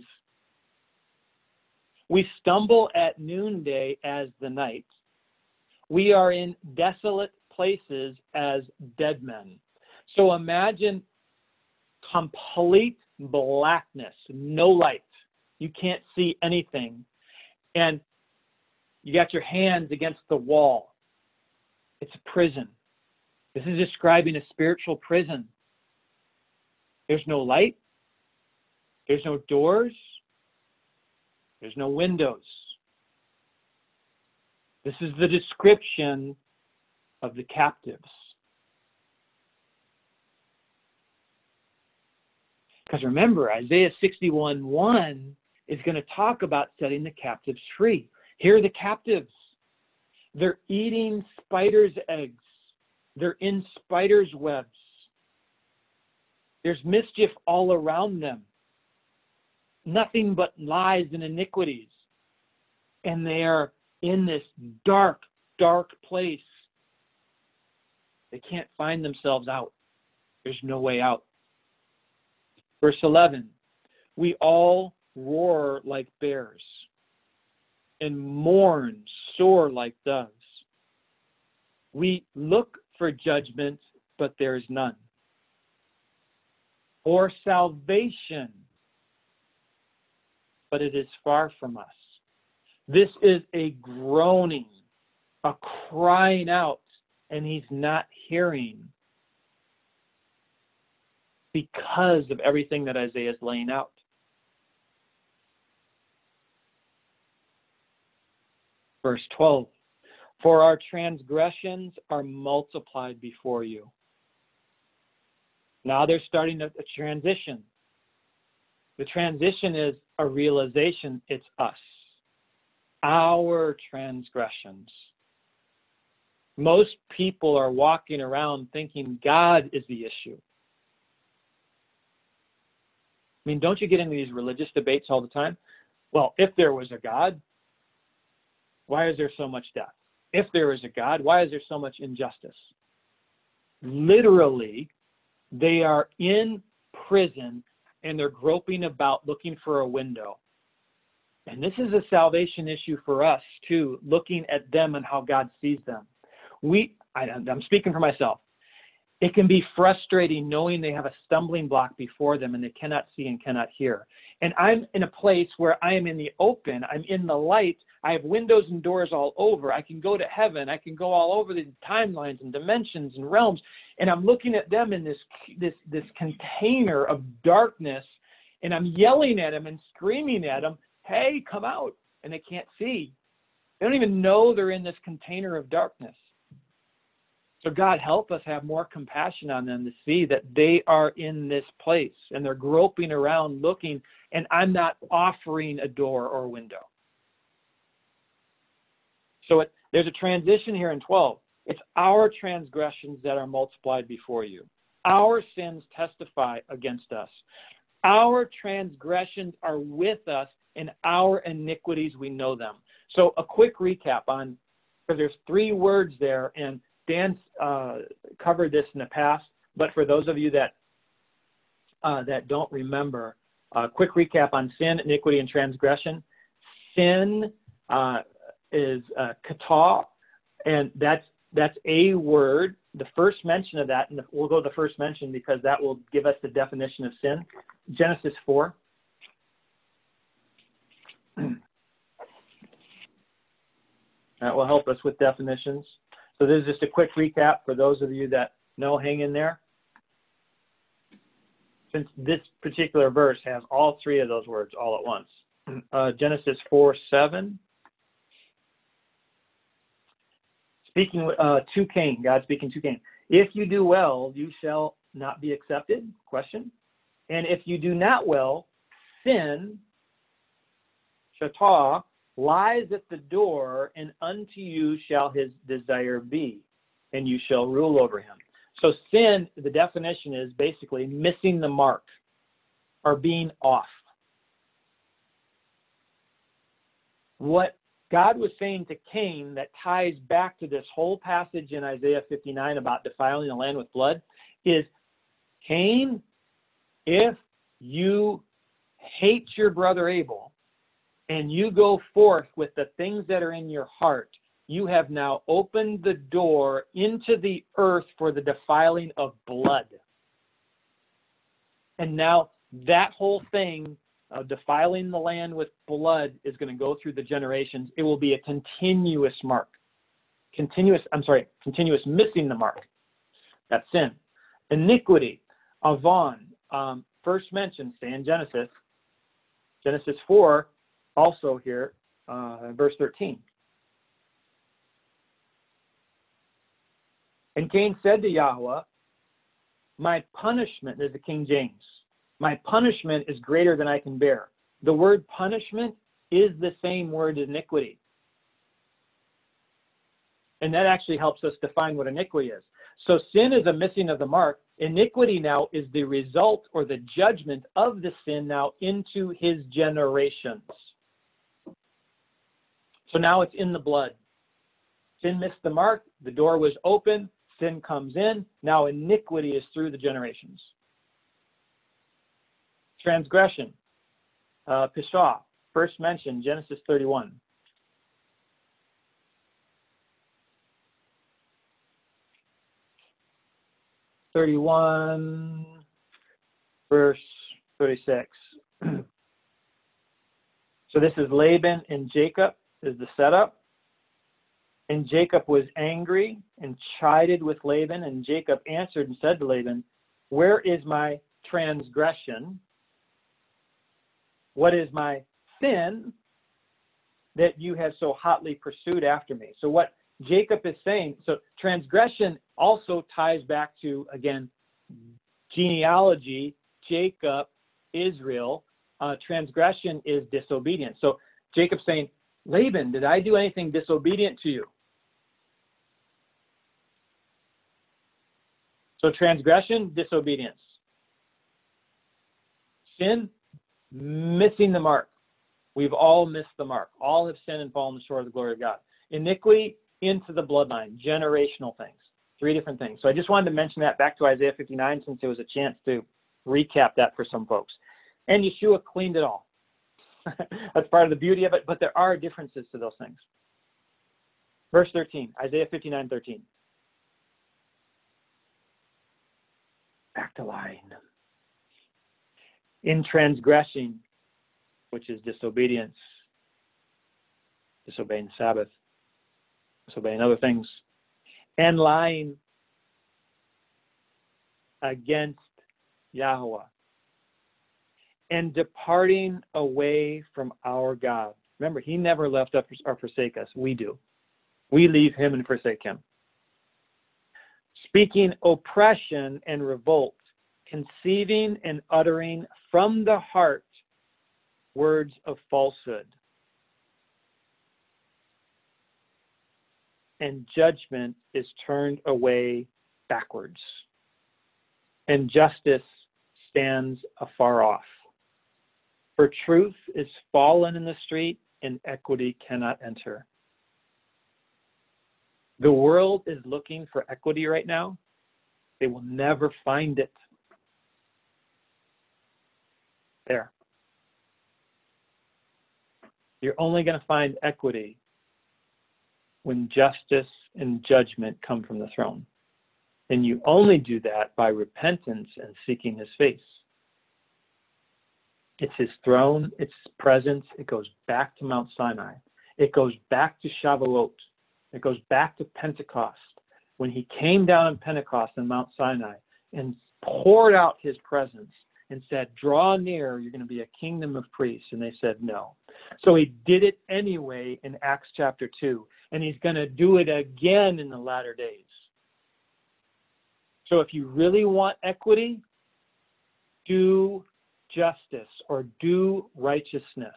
We stumble at noonday as the night. We are in desolate places as dead men. So imagine complete blackness, no light. You can't see anything. And you got your hands against the wall. It's a prison. This is describing a spiritual prison. There's no light. There's no doors. There's no windows. This is the description of the captives. Because remember, Isaiah 61:1 is going to talk about setting the captives free. Here are the captives. They're eating spiders' eggs. They're in spiders' webs. There's mischief all around them. nothing but lies and iniquities. And they are in this dark, dark place. They can't find themselves out. There's no way out. Verse 11, we all roar like bears and mourn sore like doves. We look for judgment, but there is none. Or salvation, but it is far from us. This is a groaning, a crying out, and he's not hearing because of everything that Isaiah is laying out. Verse 12, for our transgressions are multiplied before you. Now they're starting a transition. The transition is a realization it's us. Our transgressions. Most people are walking around thinking God is the issue. I mean, don't you get into these religious debates all the time? Well, if there was a God, why is there so much death? If there is a God, why is there so much injustice? Literally, they are in prison and they're groping about looking for a window. And this is a salvation issue for us too, looking at them and how God sees them. I'm speaking for myself. It can be frustrating knowing they have a stumbling block before them and they cannot see and cannot hear. And I'm in a place where I am in the open. I'm in the light. I have windows and doors all over. I can go to heaven. I can go all over the timelines and dimensions and realms. And I'm looking at them in this container of darkness. And I'm yelling at them and screaming at them, hey, come out. And they can't see. They don't even know they're in this container of darkness. So God, help us have more compassion on them to see that they are in this place and they're groping around looking, and I'm not offering a door or a window. So there's a transition here in 12. It's our transgressions that are multiplied before you. Our sins testify against us. Our transgressions are with us, and our iniquities, we know them. So a quick recap on, because there's 3 words there, and Dan covered this in the past, but for those of you that don't remember, quick recap on sin, iniquity, and transgression. Sin is kata, and that's a word. The first mention of that, and we'll go to the first mention because that will give us the definition of sin. Genesis 4. That will help us with definitions. So this is just a quick recap for those of you that know, hang in there. Since this particular verse has all 3 of those words all at once. Genesis 4:7. Speaking to Cain, God speaking to Cain. If you do well, you shall not be accepted? Question. And if you do not well, sin, shatah, lies at the door, and unto you shall his desire be, and you shall rule over him. So sin, the definition is basically missing the mark or being off. What God was saying to Cain that ties back to this whole passage in Isaiah 59 about defiling the land with blood is, Cain, if you hate your brother Abel, and you go forth with the things that are in your heart, you have now opened the door into the earth for the defiling of blood. And now that whole thing of defiling the land with blood is going to go through the generations. It will be a continuous mark. Continuous missing the mark. That's sin. Iniquity, avon, first mentioned, say in Genesis 4, also here, verse 13. And Cain said to Yahweh, my punishment, is the King James, my punishment is greater than I can bear. The word punishment is the same word iniquity. And that actually helps us define what iniquity is. So sin is a missing of the mark. Iniquity now is the result or the judgment of the sin now into his generations. So now it's in the blood. Sin missed the mark. The door was open. Sin comes in. Now iniquity is through the generations. Transgression. Pishah, first mentioned, Genesis 31. Verse 36. So this is Laban and Jacob is the setup. And Jacob was angry and chided with Laban, and Jacob answered and said to Laban, where is my transgression? What is my sin that you have so hotly pursued after me? So what Jacob is saying, so transgression also ties back to, again, genealogy, Jacob, Israel. Transgression is disobedience. So Jacob's saying, Laban, did I do anything disobedient to you? So transgression, disobedience. Sin, missing the mark. We've all missed the mark. All have sinned and fallen short of the glory of God. Iniquity into the bloodline, generational things. 3 different things. So I just wanted to mention that back to Isaiah 59 since there was a chance to recap that for some folks. And Yeshua cleaned it all. That's part of the beauty of it, but there are differences to those things. Verse 13, Isaiah 59:13. Back to lying. In transgressing, which is disobedience, disobeying the Sabbath, disobeying other things, and lying against Yahweh, and departing away from our God. Remember, he never left us or forsake us. We do. We leave him and forsake him. Speaking oppression and revolt, conceiving and uttering from the heart words of falsehood. And judgment is turned away backwards, and justice stands afar off. For truth is fallen in the street, and equity cannot enter. The world is looking for equity right now. They will never find it. There. You're only going to find equity when justice and judgment come from the throne. And you only do that by repentance and seeking his face. It's his throne, it's his presence. It goes back to Mount Sinai. It goes back to Shavuot. It goes back to Pentecost. When he came down on Pentecost in Mount Sinai and poured out his presence and said, draw near, you're going to be a kingdom of priests. And they said no. So he did it anyway in Acts chapter 2. And he's going to do it again in the latter days. So if you really want equity, do justice or do righteousness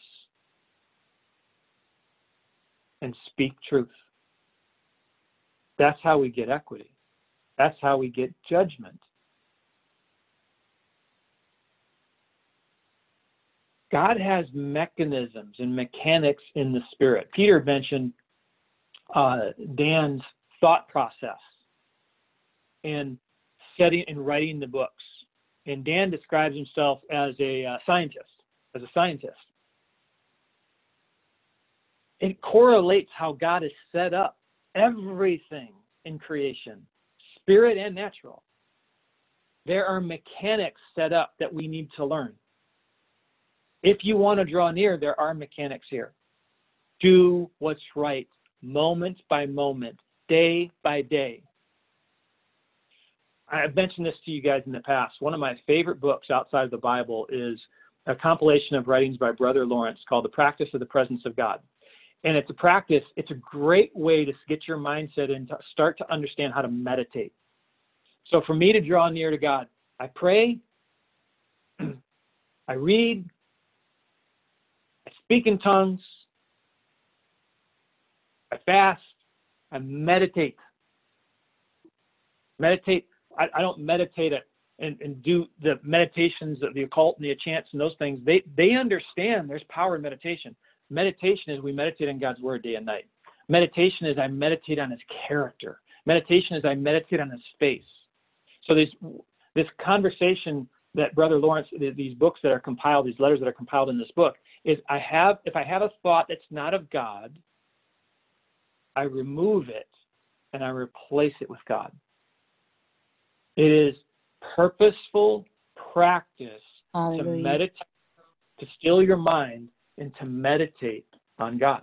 and speak truth. That's how we get equity. That's how we get judgment. God has mechanisms and mechanics in the spirit. Peter mentioned Dan's thought process and studying and writing the books. And Dan describes himself as a scientist. It correlates how God has set up everything in creation, spirit and natural. There are mechanics set up that we need to learn. If you want to draw near, there are mechanics here. Do what's right, moment by moment, day by day. I've mentioned this to you guys in the past. One of my favorite books outside of the Bible is a compilation of writings by Brother Lawrence called The Practice of the Presence of God. And it's a practice, it's a great way to get your mindset and to start to understand how to meditate. So for me to draw near to God, I pray, I read, I speak in tongues, I fast, I meditate. I don't meditate at and do the meditations of the occult and the chants and those things, they understand there's power in meditation. Meditation is we meditate on God's word day and night. Meditation is I meditate on his character. Meditation is I meditate on his face. So this conversation that Brother Lawrence, these books that are compiled, these letters that are compiled in this book, is if I have a thought that's not of God, I remove it and I replace it with God. It is purposeful practice to meditate, to still your mind and to meditate on God.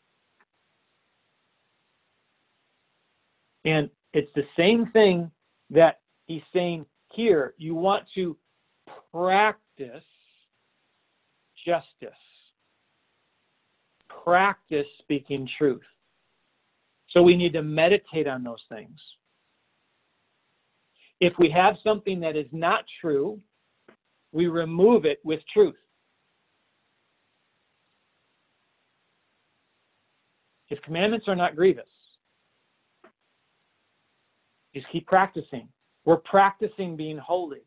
And it's the same thing that he's saying here. You want to practice justice. Practice speaking truth. So we need to meditate on those things. If we have something that is not true, we remove it with truth. His commandments are not grievous. Just keep practicing. We're practicing being holy.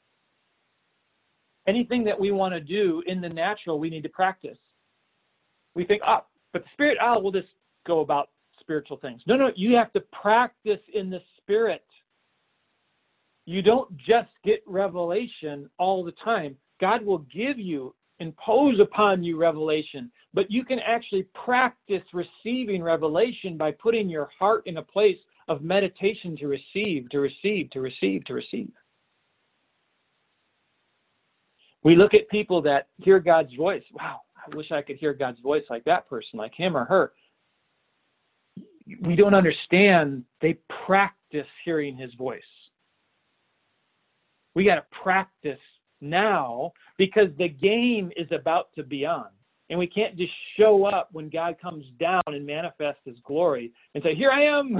Anything that we want to do in the natural, we need to practice. We think, but the Spirit, we'll just go about spiritual things. No, you have to practice in the Spirit. You don't just get revelation all the time. God will give you, impose upon you revelation, but you can actually practice receiving revelation by putting your heart in a place of meditation to receive, to receive, to receive, to receive. We look at people that hear God's voice. Wow, I wish I could hear God's voice like that person, like him or her. We don't understand. They practice hearing his voice. We got to practice now because the game is about to be on. And we can't just show up when God comes down and manifests his glory and say, here I am.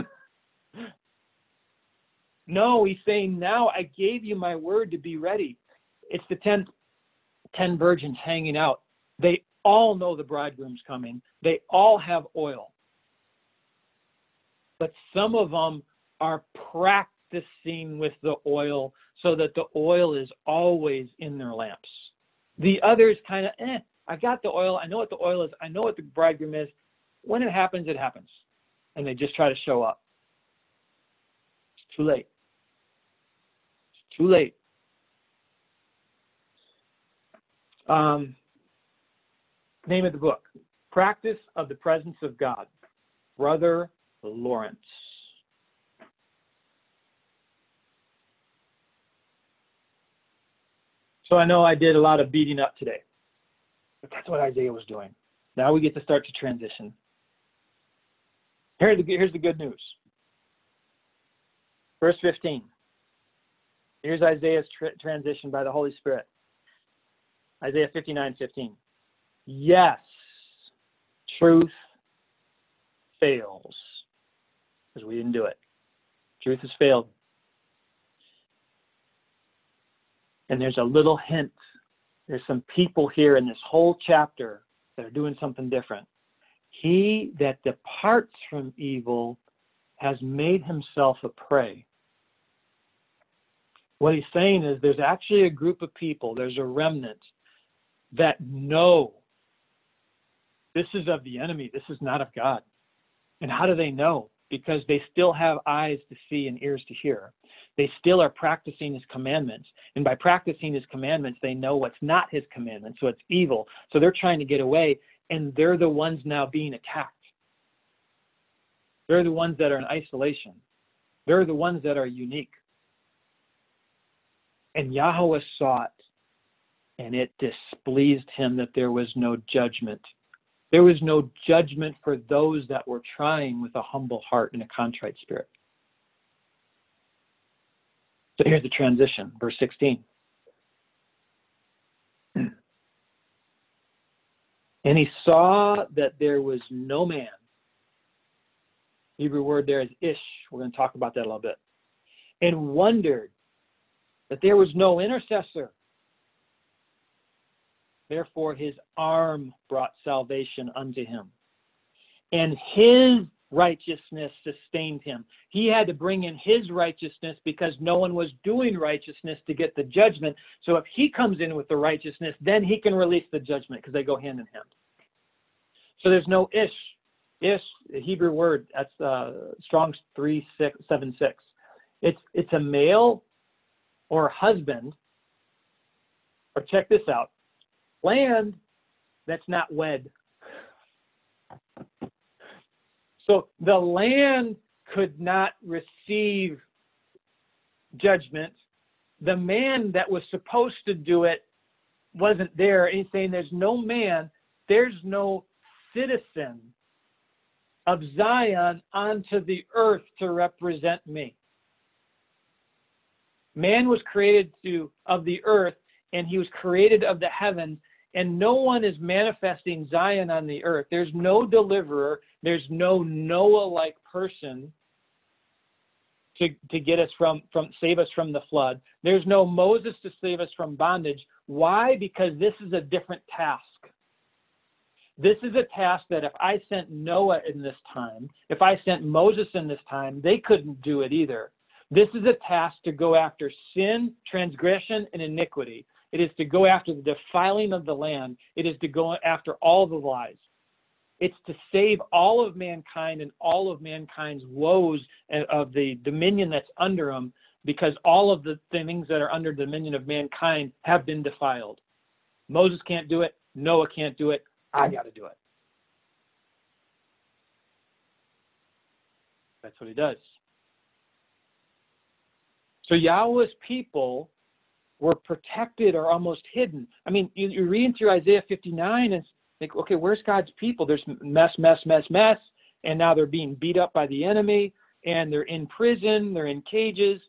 No, he's saying, now I gave you my word to be ready. It's the 10 virgins hanging out. They all know the bridegroom's coming. They all have oil. But some of them are practicing with the oil so that the oil is always in their lamps. The others kind of, I got the oil. I know what the oil is. I know what the bridegroom is. When it happens, it happens. And they just try to show up. It's too late. It's too late. Name of the book, Practice of the Presence of God, Brother Lawrence. So I know I did a lot of beating up today, but that's what Isaiah was doing. Now we get to start to transition. Here's the good news. Verse 15. Here's Isaiah's transition by the Holy Spirit. Isaiah 59:15. Yes, truth fails because we didn't do it. Truth has failed. And there's a little hint. There's some people here in this whole chapter that are doing something different. He that departs from evil has made himself a prey. What he's saying is there's actually a group of people, there's a remnant that know this is of the enemy, this is not of God. And how do they know? Because they still have eyes to see and ears to hear. They still are practicing his commandments. And by practicing his commandments, they know what's not his commandments, so it's evil. So they're trying to get away, and they're the ones now being attacked. They're the ones that are in isolation. They're the ones that are unique. And Yahweh saw it, and it displeased him that there was no judgment. There was no judgment for those that were trying with a humble heart and a contrite spirit. So here's the transition, verse 16. And he saw that there was no man. Hebrew word there is ish. We're going to talk about that a little bit. And wondered that there was no intercessor. Therefore his arm brought salvation unto him. And his righteousness sustained him. He had to bring in his righteousness because no one was doing righteousness to get the judgment. So if he comes in with the righteousness, then he can release the judgment because they go hand in hand. So there's no ish. Ish, the Hebrew word, that's Strong's 3676. It's a male or husband, or check this out, land that's not wed. So the land could not receive judgment. The man that was supposed to do it wasn't there. And he's saying there's no man, there's no citizen of Zion onto the earth to represent me. Man was created of the earth, and he was created of the heavens, and no one is manifesting Zion on the earth. There's no deliverer. There's no Noah-like person to get us save us from the flood. There's no Moses to save us from bondage. Why? Because this is a different task. This is a task that if I sent Noah in this time, if I sent Moses in this time, they couldn't do it either. This is a task to go after sin, transgression, and iniquity. It is to go after the defiling of the land. It is to go after all the lies. It's to save all of mankind and all of mankind's woes of the dominion that's under them, because all of the things that are under dominion of mankind have been defiled. Moses can't do it. Noah can't do it. I got to do it. That's what he does. So Yahweh's people were protected or almost hidden. I mean, you read through Isaiah 59 and think, okay, where's God's people? There's mess, and now they're being beat up by the enemy, and they're in prison, they're in cages.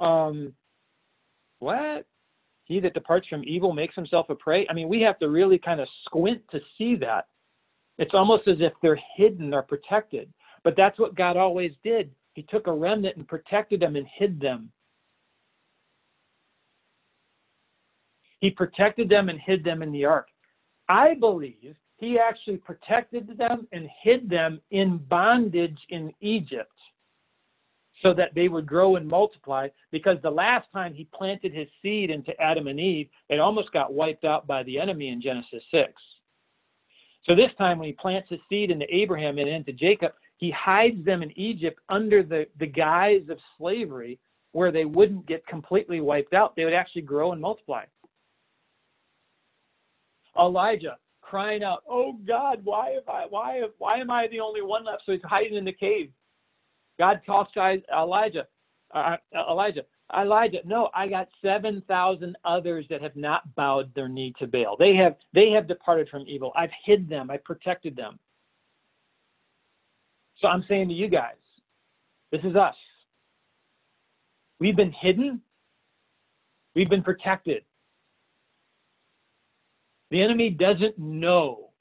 What? He that departs from evil makes himself a prey. I mean, we have to really kind of squint to see that. It's almost as if they're hidden or protected. But that's what God always did. He took a remnant and protected them and hid them. He protected them and hid them in the ark. I believe he actually protected them and hid them in bondage in Egypt so that they would grow and multiply, because the last time he planted his seed into Adam and Eve, it almost got wiped out by the enemy in Genesis 6. So this time when he plants his seed into Abraham and into Jacob, he hides them in Egypt under the guise of slavery, where they wouldn't get completely wiped out. They would actually grow and multiply. Elijah crying out, "Oh God, why am I the only one left?" So he's hiding in the cave. God talks to Elijah, no, I got 7,000 others that have not bowed their knee to Baal. They have departed from evil. I've hid them. I protected them. So I'm saying to you guys, this is us. We've been hidden. We've been protected. The enemy doesn't know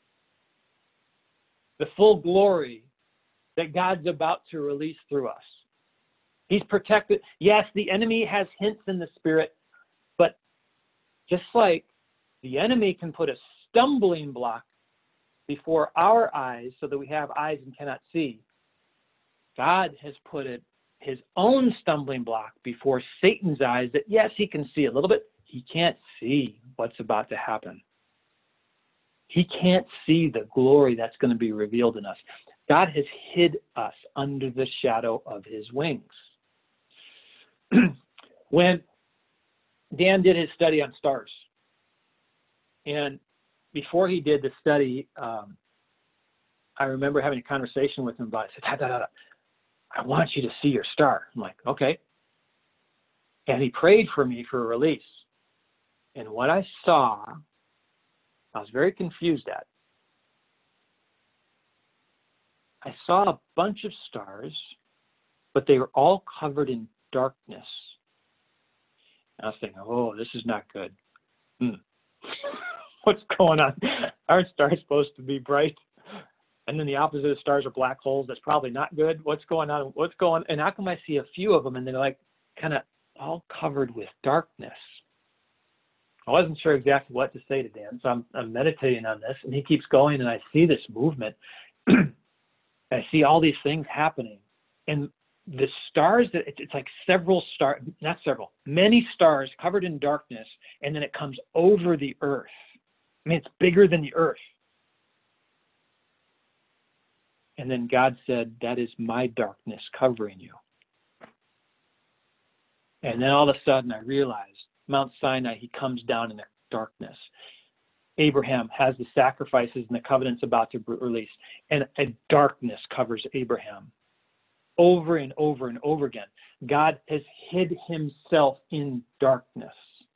the full glory that God's about to release through us. He's protected. Yes, the enemy has hints in the spirit, but just like the enemy can put a stumbling block before our eyes so that we have eyes and cannot see, God has put his own stumbling block before Satan's eyes that, yes, he can see a little bit. He can't see what's about to happen. He can't see the glory that's going to be revealed in us. God has hid us under the shadow of his wings. When Dan did his study on stars, and before he did the study, I remember having a conversation with him about it. I said, I want you to see your star. I'm like, okay. And he prayed for me for a release. And what I saw, I was very confused at. I saw a bunch of stars, but they were all covered in darkness. And I was thinking, oh, this is not good. What's going on? Aren't stars supposed to be bright? And then the opposite of stars are black holes. That's probably not good. What's going on? And how come I see a few of them and they're like kind of all covered with darkness? I wasn't sure exactly what to say to Dan, so I'm meditating on this, and he keeps going, and I see this movement. And I see all these things happening. And the stars, it's like many stars covered in darkness, and then it comes over the earth. I mean, it's bigger than the earth. And then God said, that is my darkness covering you. And then all of a sudden I realized, Mount Sinai, he comes down in the darkness. Abraham has the sacrifices and the covenants about to be released. And a darkness covers Abraham. Over and over and over again, God has hid himself in darkness.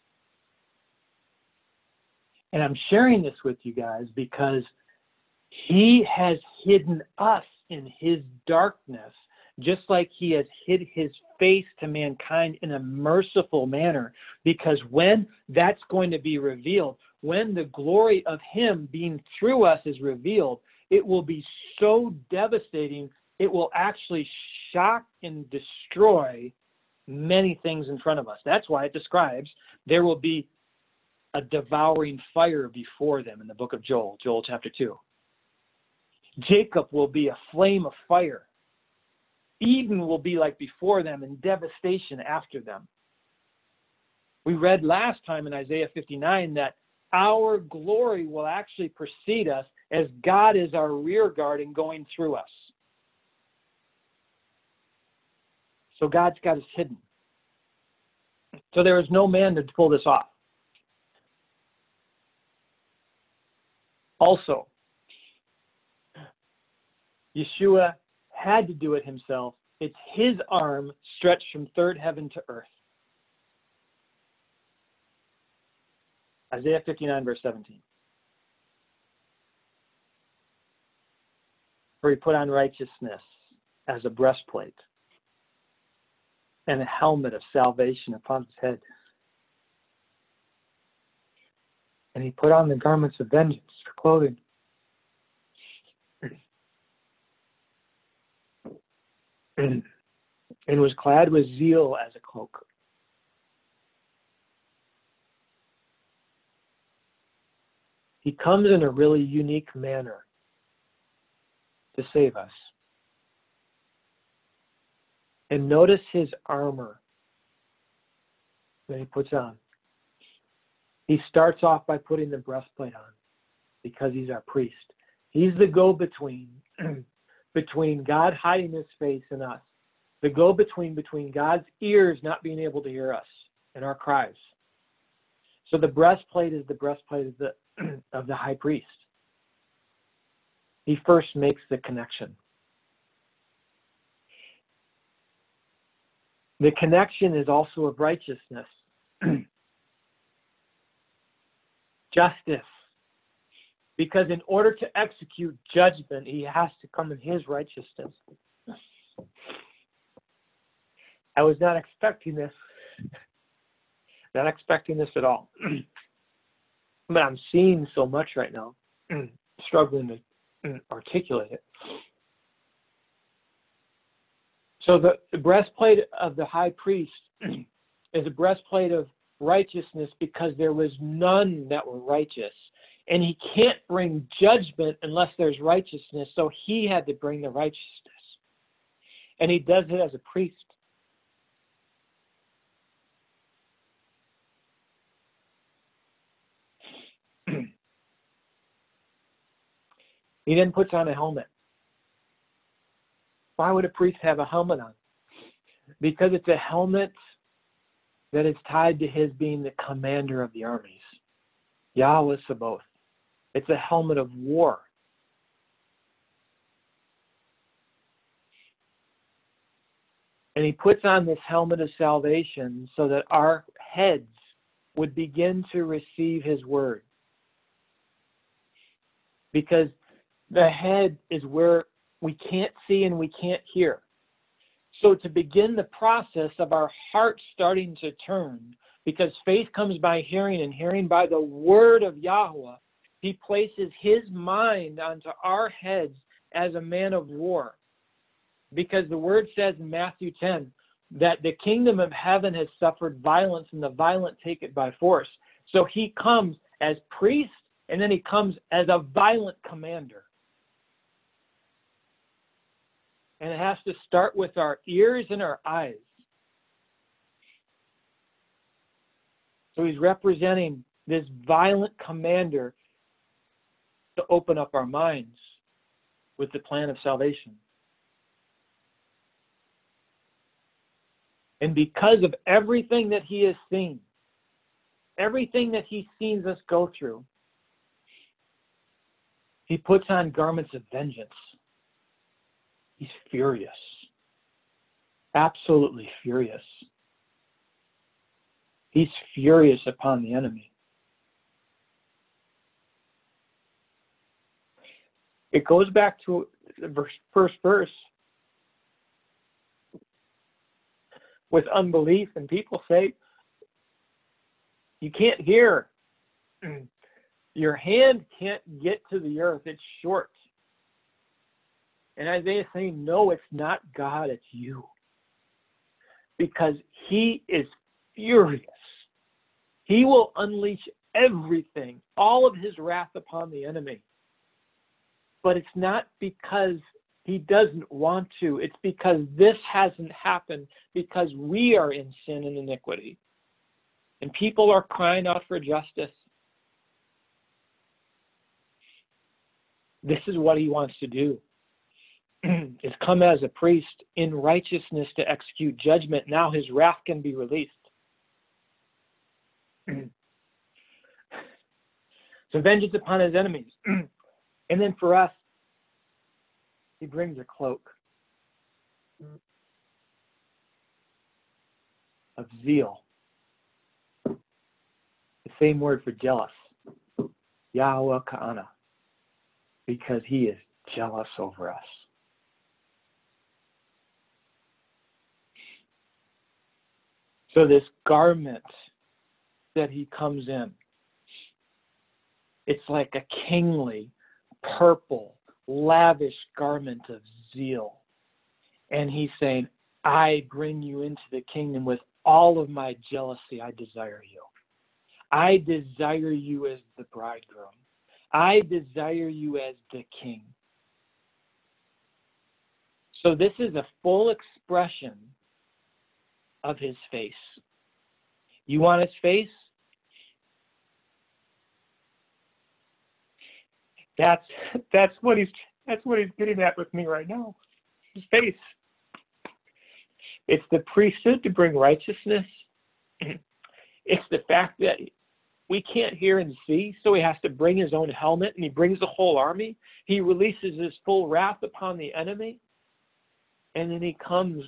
And I'm sharing this with you guys because he has hidden us in his darkness, just like he has hid his face to mankind in a merciful manner. Because when that's going to be revealed, when the glory of him being through us is revealed, it will be so devastating, it will actually shock and destroy many things in front of us. That's why it describes there will be a devouring fire before them in the book of Joel, Joel chapter 2. Jacob will be a flame of fire. Eden will be like before them and devastation after them. We read last time in Isaiah 59 that our glory will actually precede us as God is our rear guard and going through us. So God's got us hidden. So there is no man to pull this off. Also, Yeshua had to do it himself. It's his arm stretched from third heaven to earth. Isaiah 59, verse 17. For he put on righteousness as a breastplate and a helmet of salvation upon his head. And he put on the garments of vengeance for clothing. And was clad with zeal as a cloak. He comes in a really unique manner to save us. And notice his armor that he puts on. He starts off by putting the breastplate on because he's our priest. He's the go-between between God hiding his face and us. The go-between between God's ears not being able to hear us and our cries. So the breastplate is the breastplate of the high priest. He first makes the connection. The connection is also of righteousness. Justice. Because in order to execute judgment, he has to come in his righteousness. I was not expecting this. Not expecting this at all. But I'm seeing so much right now. Struggling to articulate it. So the breastplate of the high priest is a breastplate of righteousness because there was none that were righteous. And he can't bring judgment unless there's righteousness, so he had to bring the righteousness. And he does it as a priest. He then puts on a helmet. Why would a priest have a helmet on? Because it's a helmet that is tied to his being the commander of the armies. Yahweh Sabaoth. It's a helmet of war. And he puts on this helmet of salvation so that our heads would begin to receive his word. Because the head is where we can't see and we can't hear. So to begin the process of our heart starting to turn, because faith comes by hearing and hearing by the word of Yahweh, he places his mind onto our heads as a man of war. Because the word says in Matthew 10 that the kingdom of heaven has suffered violence and the violent take it by force. So he comes as priest and then he comes as a violent commander. And it has to start with our ears and our eyes. So he's representing this violent commander to open up our minds with the plan of salvation. And because of everything that he has seen, everything that he sees us go through, he puts on garments of vengeance. He's furious. Absolutely furious. He's furious upon the enemy. It goes back to the first verse with unbelief, and people say, you can't hear. Your hand can't get to the earth. It's short. And Isaiah is saying, no, it's not God, it's you. Because he is furious. He will unleash everything, all of his wrath upon the enemy. But it's not because he doesn't want to. It's because this hasn't happened because we are in sin and iniquity. And people are crying out for justice. This is what he wants to do. Is come as a priest in righteousness to execute judgment. Now his wrath can be released. So vengeance upon his enemies. And then for us, he brings a cloak of zeal. The same word for jealous. Yahweh Ka'ana. Because he is jealous over us. So this garment that he comes in, it's like a kingly, purple, lavish garment of zeal. And he's saying, I bring you into the kingdom with all of my jealousy. I desire you. I desire you as the bridegroom. I desire you as the king. So this is a full expression of his face. You want his face? That's what he's getting at with me right now. His face. It's the priesthood to bring righteousness. It's the fact that we can't hear and see, so he has to bring his own helmet, and he brings the whole army. He releases his full wrath upon the enemy, and then he comes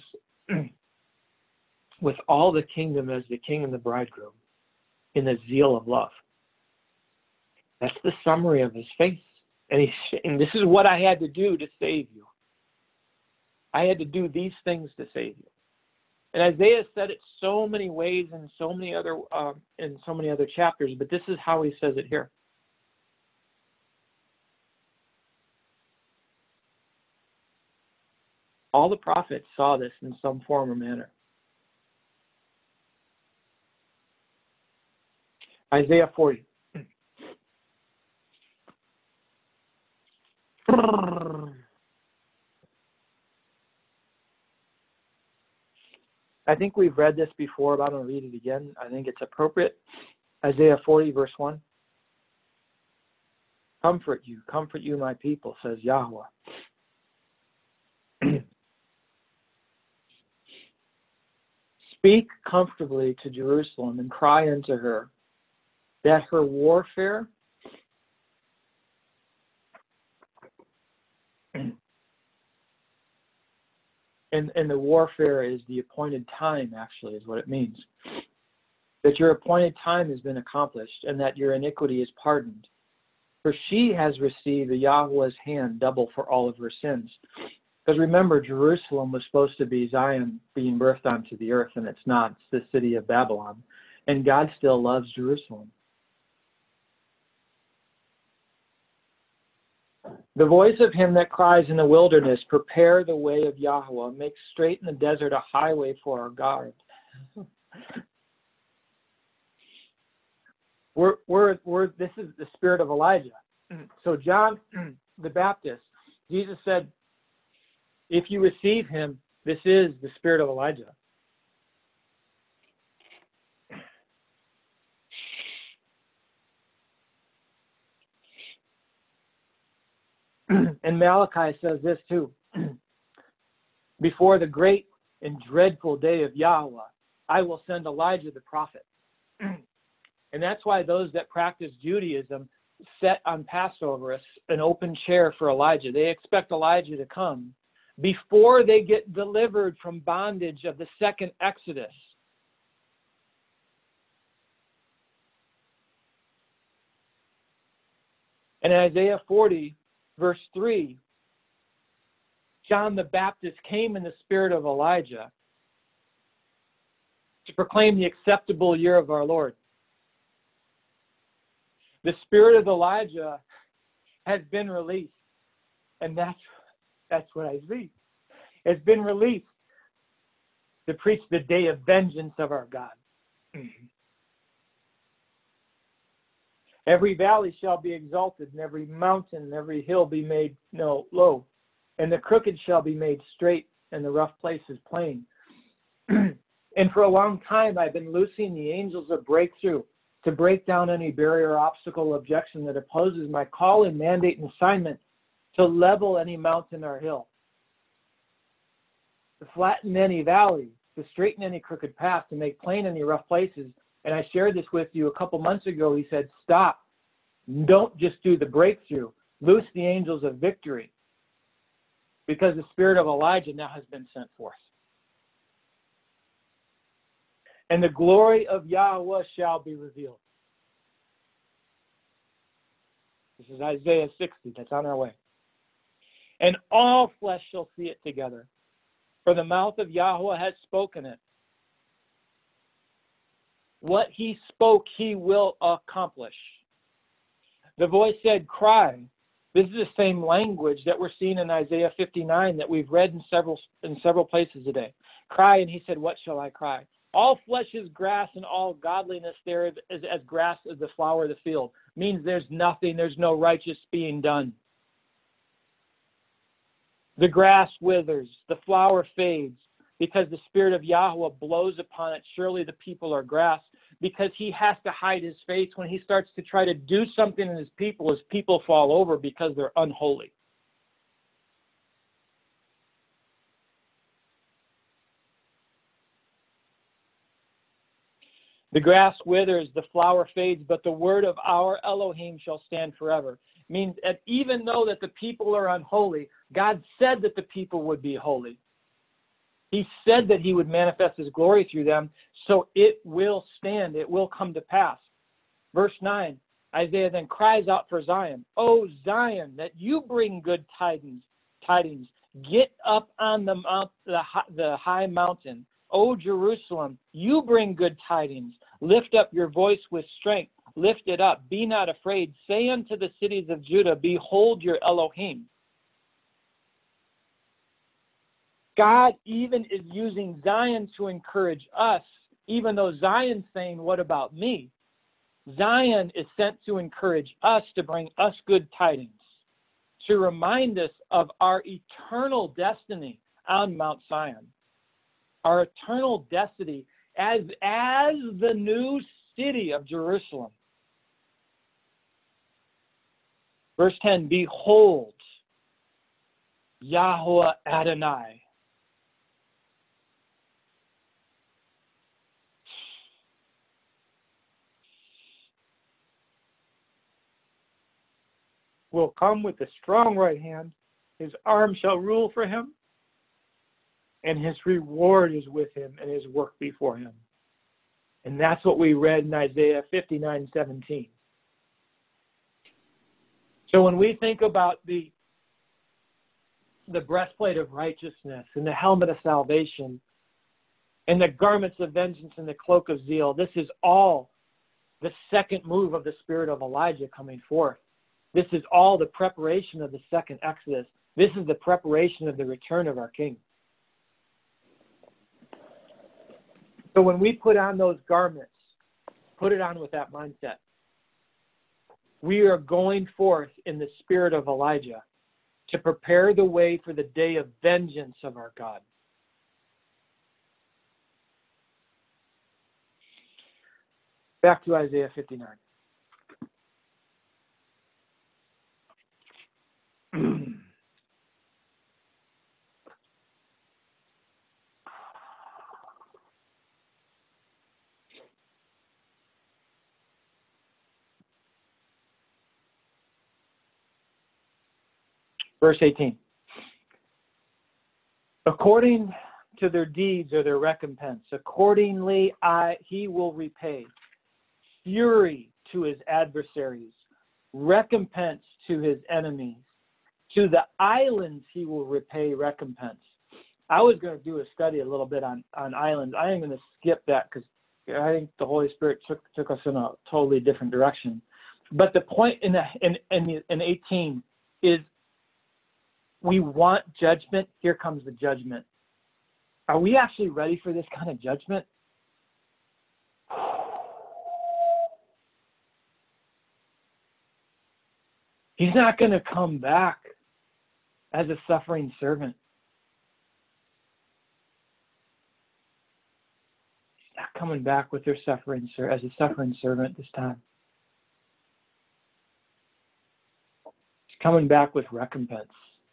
with all the kingdom as the king and the bridegroom in the zeal of love. That's the summary of his face. And this is what I had to do to save you. I had to do these things to save you. And Isaiah said it so many ways in so many other chapters, but this is how he says it here. All the prophets saw this in some form or manner. Isaiah 40. I think we've read this before, but I'm going to read it again. I think it's appropriate. Isaiah 40, verse 1. Comfort you, my people, says Yahweh. Speak comfortably to Jerusalem and cry unto her that her warfare and the warfare is the appointed time, actually, is what it means. That your appointed time has been accomplished and that your iniquity is pardoned. For she has received the Yahweh's hand double for all of her sins. Because remember, Jerusalem was supposed to be Zion being birthed onto the earth, and it's not. It's the city of Babylon. And God still loves Jerusalem. The voice of him that cries in the wilderness, prepare the way of Yahweh, make straight in the desert a highway for our God. This is the spirit of Elijah. So John the Baptist, Jesus said, If you receive him, this is the spirit of Elijah. And Malachi says this too. Before the great and dreadful day of Yahweh, I will send Elijah the prophet. And that's why those that practice Judaism set on Passover an open chair for Elijah. They expect Elijah to come before they get delivered from bondage of the second Exodus. And in Isaiah 40, verse 3, John the Baptist came in the spirit of Elijah to proclaim the acceptable year of our Lord. The spirit of Elijah has been released. And that's what I see. It's been released to preach the day of vengeance of our God. Every valley shall be exalted, and every mountain and every hill be made low. And the crooked shall be made straight, and the rough places plain. And for a long time, I've been loosing the angels of breakthrough to break down any barrier, obstacle, objection that opposes my call and mandate and assignment to level any mountain or hill, to flatten any valley, to straighten any crooked path, to make plain any rough places. And I shared this with you a couple months ago. He said, stop. Don't just do the breakthrough. Loose the angels of victory, because the spirit of Elijah now has been sent forth. And the glory of Yahweh shall be revealed. This is Isaiah 60. That's on our way. And all flesh shall see it together, for the mouth of Yahweh has spoken it. What he spoke, he will accomplish. The voice said, cry. This is the same language that we're seeing in Isaiah 59 that we've read in several places today. Cry, and he said, what shall I cry? All flesh is grass, and all godliness there is as grass as the flower of the field. Means there's nothing, there's no righteous being done. The grass withers, the flower fades, because the spirit of Yahweh blows upon it. Surely the people are grass, because he has to hide his face. When he starts to try to do something in his people fall over because they're unholy. The grass withers, the flower fades, but the word of our Elohim shall stand forever. Means that even though that the people are unholy, God said that the people would be holy. He said that he would manifest his glory through them, so it will stand. It will come to pass. Verse 9, Isaiah then cries out for Zion. O Zion, that you bring good tidings. Get up on the high mountain. O Jerusalem, you bring good tidings. Lift up your voice with strength. Lift it up. Be not afraid. Say unto the cities of Judah, behold your Elohim. God even is using Zion to encourage us, even though Zion's saying, what about me? Zion is sent to encourage us, to bring us good tidings, to remind us of our eternal destiny on Mount Zion. Our eternal destiny as the new city of Jerusalem. Verse 10, behold, Yahweh Adonai. Will come with a strong right hand. His arm shall rule for him, and his reward is with him, and his work before him. And that's what we read in Isaiah 59:17. So when we think about the breastplate of righteousness and the helmet of salvation and the garments of vengeance and the cloak of zeal, this is all the second move of the spirit of Elijah coming forth. This is all the preparation of the second Exodus. This is the preparation of the return of our King. So when we put on those garments, put it on with that mindset. We are going forth in the spirit of Elijah to prepare the way for the day of vengeance of our God. Back to Isaiah 59. Verse 18. According to their deeds or their recompense, accordingly he will repay fury to his adversaries, recompense to his enemies. To the islands he will repay recompense. I was going to do a study a little bit on islands. I am going to skip that because I think the Holy Spirit took us in a totally different direction. But the point in 18 is we want judgment. Here comes the judgment. Are we actually ready for this kind of judgment? He's not going to come back as a suffering servant. He's not coming back with their suffering as a suffering servant this time. He's coming back with recompense.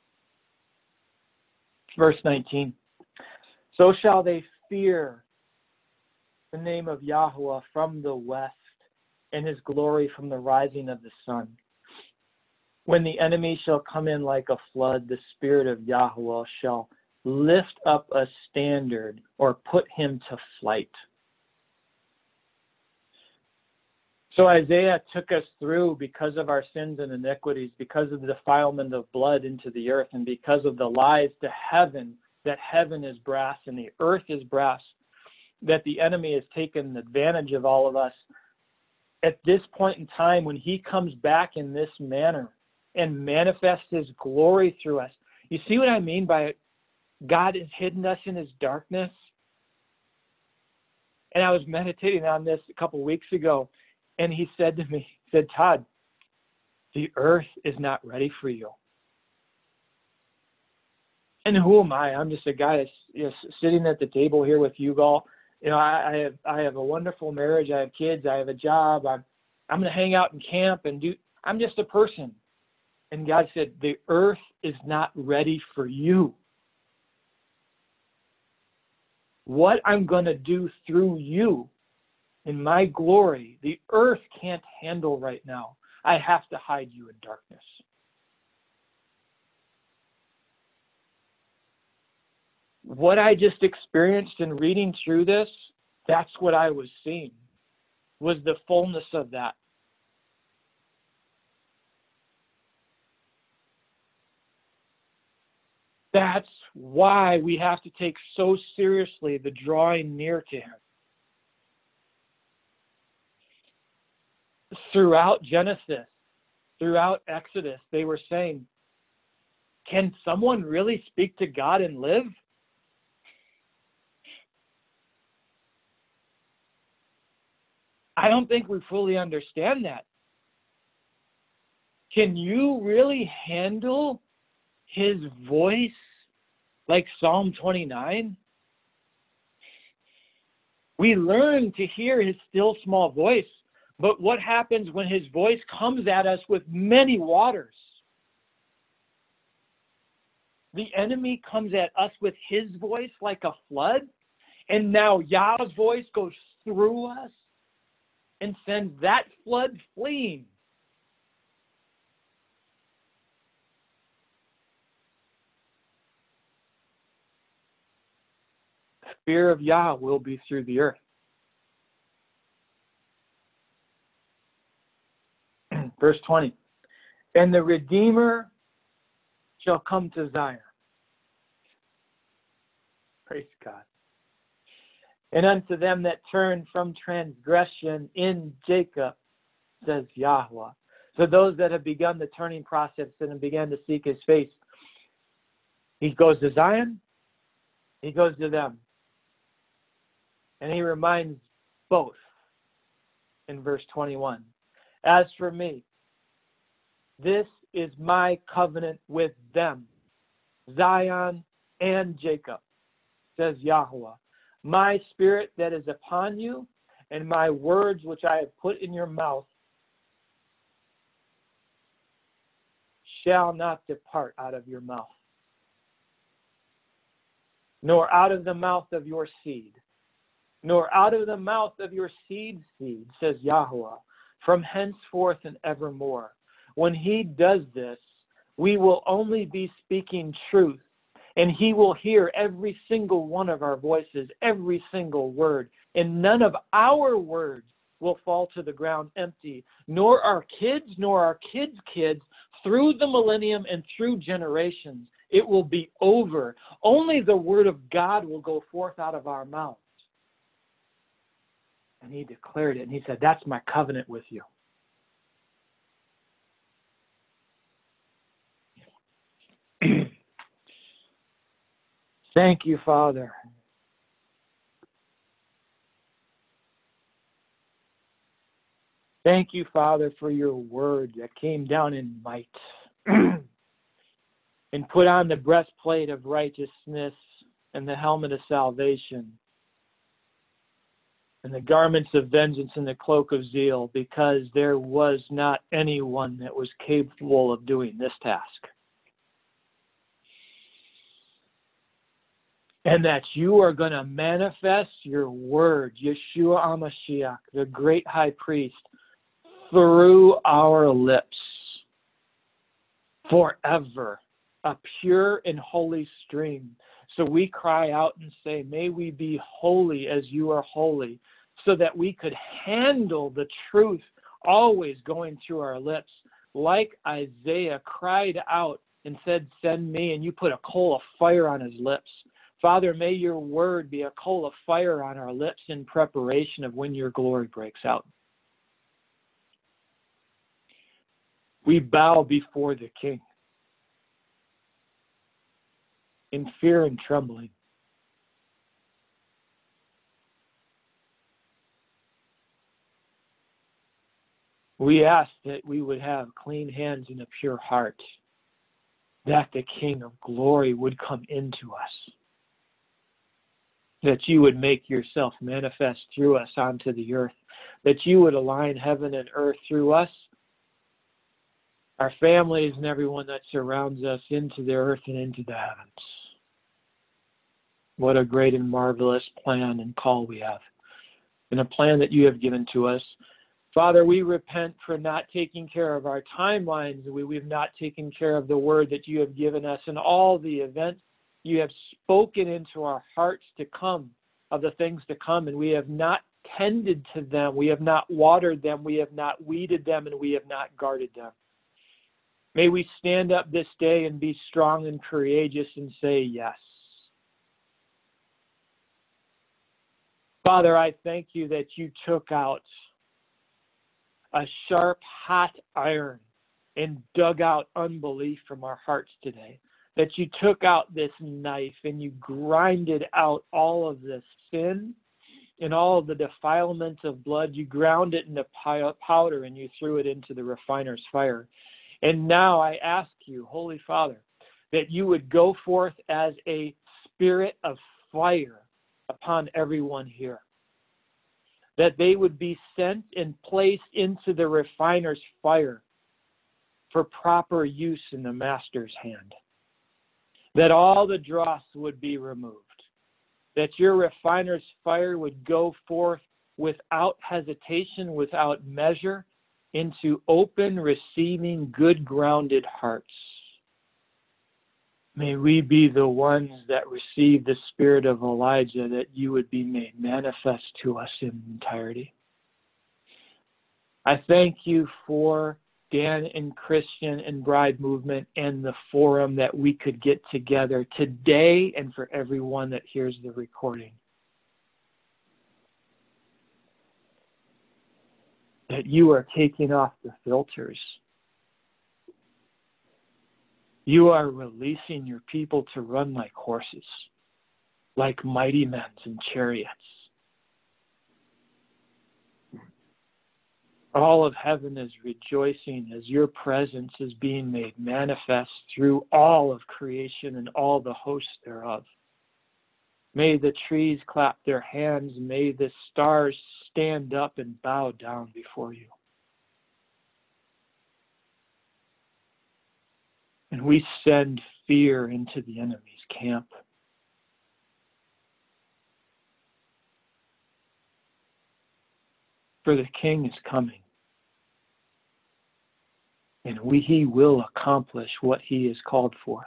Verse 19. So shall they fear the name of Yahweh from the west, and his glory from the rising of the sun. When the enemy shall come in like a flood, the Spirit of Yahweh shall lift up a standard or put him to flight. So Isaiah took us through, because of our sins and iniquities, because of the defilement of blood into the earth, and because of the lies to heaven, that heaven is brass and the earth is brass, that the enemy has taken advantage of all of us. At this point in time, when he comes back in this manner and manifests his glory through us, you see what I mean by God has hidden us in his darkness? And I was meditating on this a couple weeks ago, and he said to me, he said, Todd, the earth is not ready for you. And who am I? I'm just a guy that's sitting at the table here with you all. You know, I have a wonderful marriage. I have kids. I have a job. I'm going to hang out in camp and do. I'm just a person. And God said, the earth is not ready for you. What I'm going to do through you in my glory, the earth can't handle right now. I have to hide you in darkness. What I just experienced in reading through this, that's what I was seeing, was the fullness of that. That's why we have to take so seriously the drawing near to him. Throughout Genesis, throughout Exodus, they were saying, can someone really speak to God and live? I don't think we fully understand that. Can you really handle his voice like Psalm 29? We learn to hear his still small voice, but what happens when his voice comes at us with many waters? The enemy comes at us with his voice like a flood, and now Yah's voice goes through us and sends that flood fleeing. The fear of Yah will be through the earth. Verse 20. And the Redeemer shall come to Zion. Praise God. And unto them that turn from transgression in Jacob, says Yahweh. So those that have begun the turning process and have begun to seek his face, he goes to Zion, he goes to them. And he reminds both in verse 21. As for me, this is my covenant with them, Zion and Jacob, says Yahweh. My spirit that is upon you, and my words which I have put in your mouth, shall not depart out of your mouth, nor out of the mouth of your seed, nor out of the mouth of your seed's seed, says Yahweh, from henceforth and evermore. When he does this, we will only be speaking truth, and he will hear every single one of our voices, every single word, and none of our words will fall to the ground empty, nor our kids, nor our kids' kids, through the millennium and through generations. It will be over. Only the word of God will go forth out of our mouths. And he declared it, and he said, that's my covenant with you. Thank you, Father. Thank you, Father, for your word that came down in might and put on the breastplate of righteousness and the helmet of salvation and the garments of vengeance and the cloak of zeal, because there was not anyone that was capable of doing this task. And that you are going to manifest your word, Yeshua HaMashiach, the great high priest, through our lips forever, a pure and holy stream. So we cry out and say, may we be holy as you are holy, so that we could handle the truth always going through our lips. Like Isaiah cried out and said, send me, and you put a coal of fire on his lips. Father, may your word be a coal of fire on our lips in preparation of when your glory breaks out. We bow before the King in fear and trembling. We ask that we would have clean hands and a pure heart, that the King of glory would come into us, that you would make yourself manifest through us onto the earth, that you would align heaven and earth through us, our families and everyone that surrounds us, into the earth and into the heavens. What a great and marvelous plan and call we have, and a plan that you have given to us. Father, we repent for not taking care of our timelines. We've not taken care of the word that you have given us and all the events you have spoken into our hearts to come, of the things to come, and we have not tended to them. We have not watered them. We have not weeded them, and we have not guarded them. May we stand up this day and be strong and courageous and say yes. Father, I thank you that you took out a sharp, hot iron and dug out unbelief from our hearts today. That you took out this knife and you grinded out all of this sin and all of the defilements of blood. You ground it into powder and you threw it into the refiner's fire. And now I ask you, Holy Father, that you would go forth as a spirit of fire upon everyone here. That they would be sent and placed into the refiner's fire for proper use in the master's hand. That all the dross would be removed. That your refiner's fire would go forth without hesitation, without measure, into open, receiving, good grounded hearts. May we be the ones that receive the spirit of Elijah, that you would be made manifest to us in entirety. I thank you for Dan and Christian and Bride Movement and the forum that we could get together today, and for everyone that hears the recording. That you are taking off the filters. You are releasing your people to run like horses, like mighty men in chariots. All of heaven is rejoicing as your presence is being made manifest through all of creation and all the hosts thereof. May the trees clap their hands. May the stars stand up and bow down before you. And we send fear into the enemy's camp. For the King is coming. And he will accomplish what he has called forth.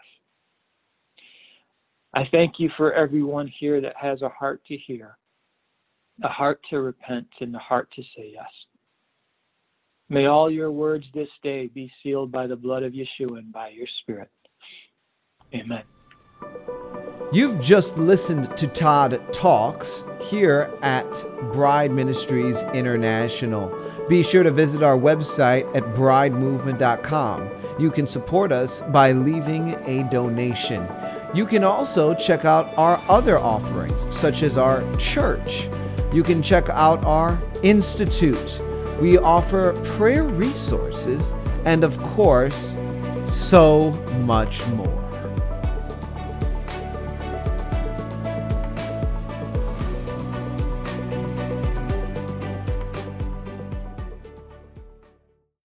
I thank you for everyone here that has a heart to hear, a heart to repent, and a heart to say yes. May all your words this day be sealed by the blood of Yeshua and by your Spirit. Amen. You've just listened to Todd Talks here at Bride Ministries International. Be sure to visit our website at bridemovement.com. You can support us by leaving a donation. You can also check out our other offerings, such as our church. You can check out our institute. We offer prayer resources and, of course, so much more.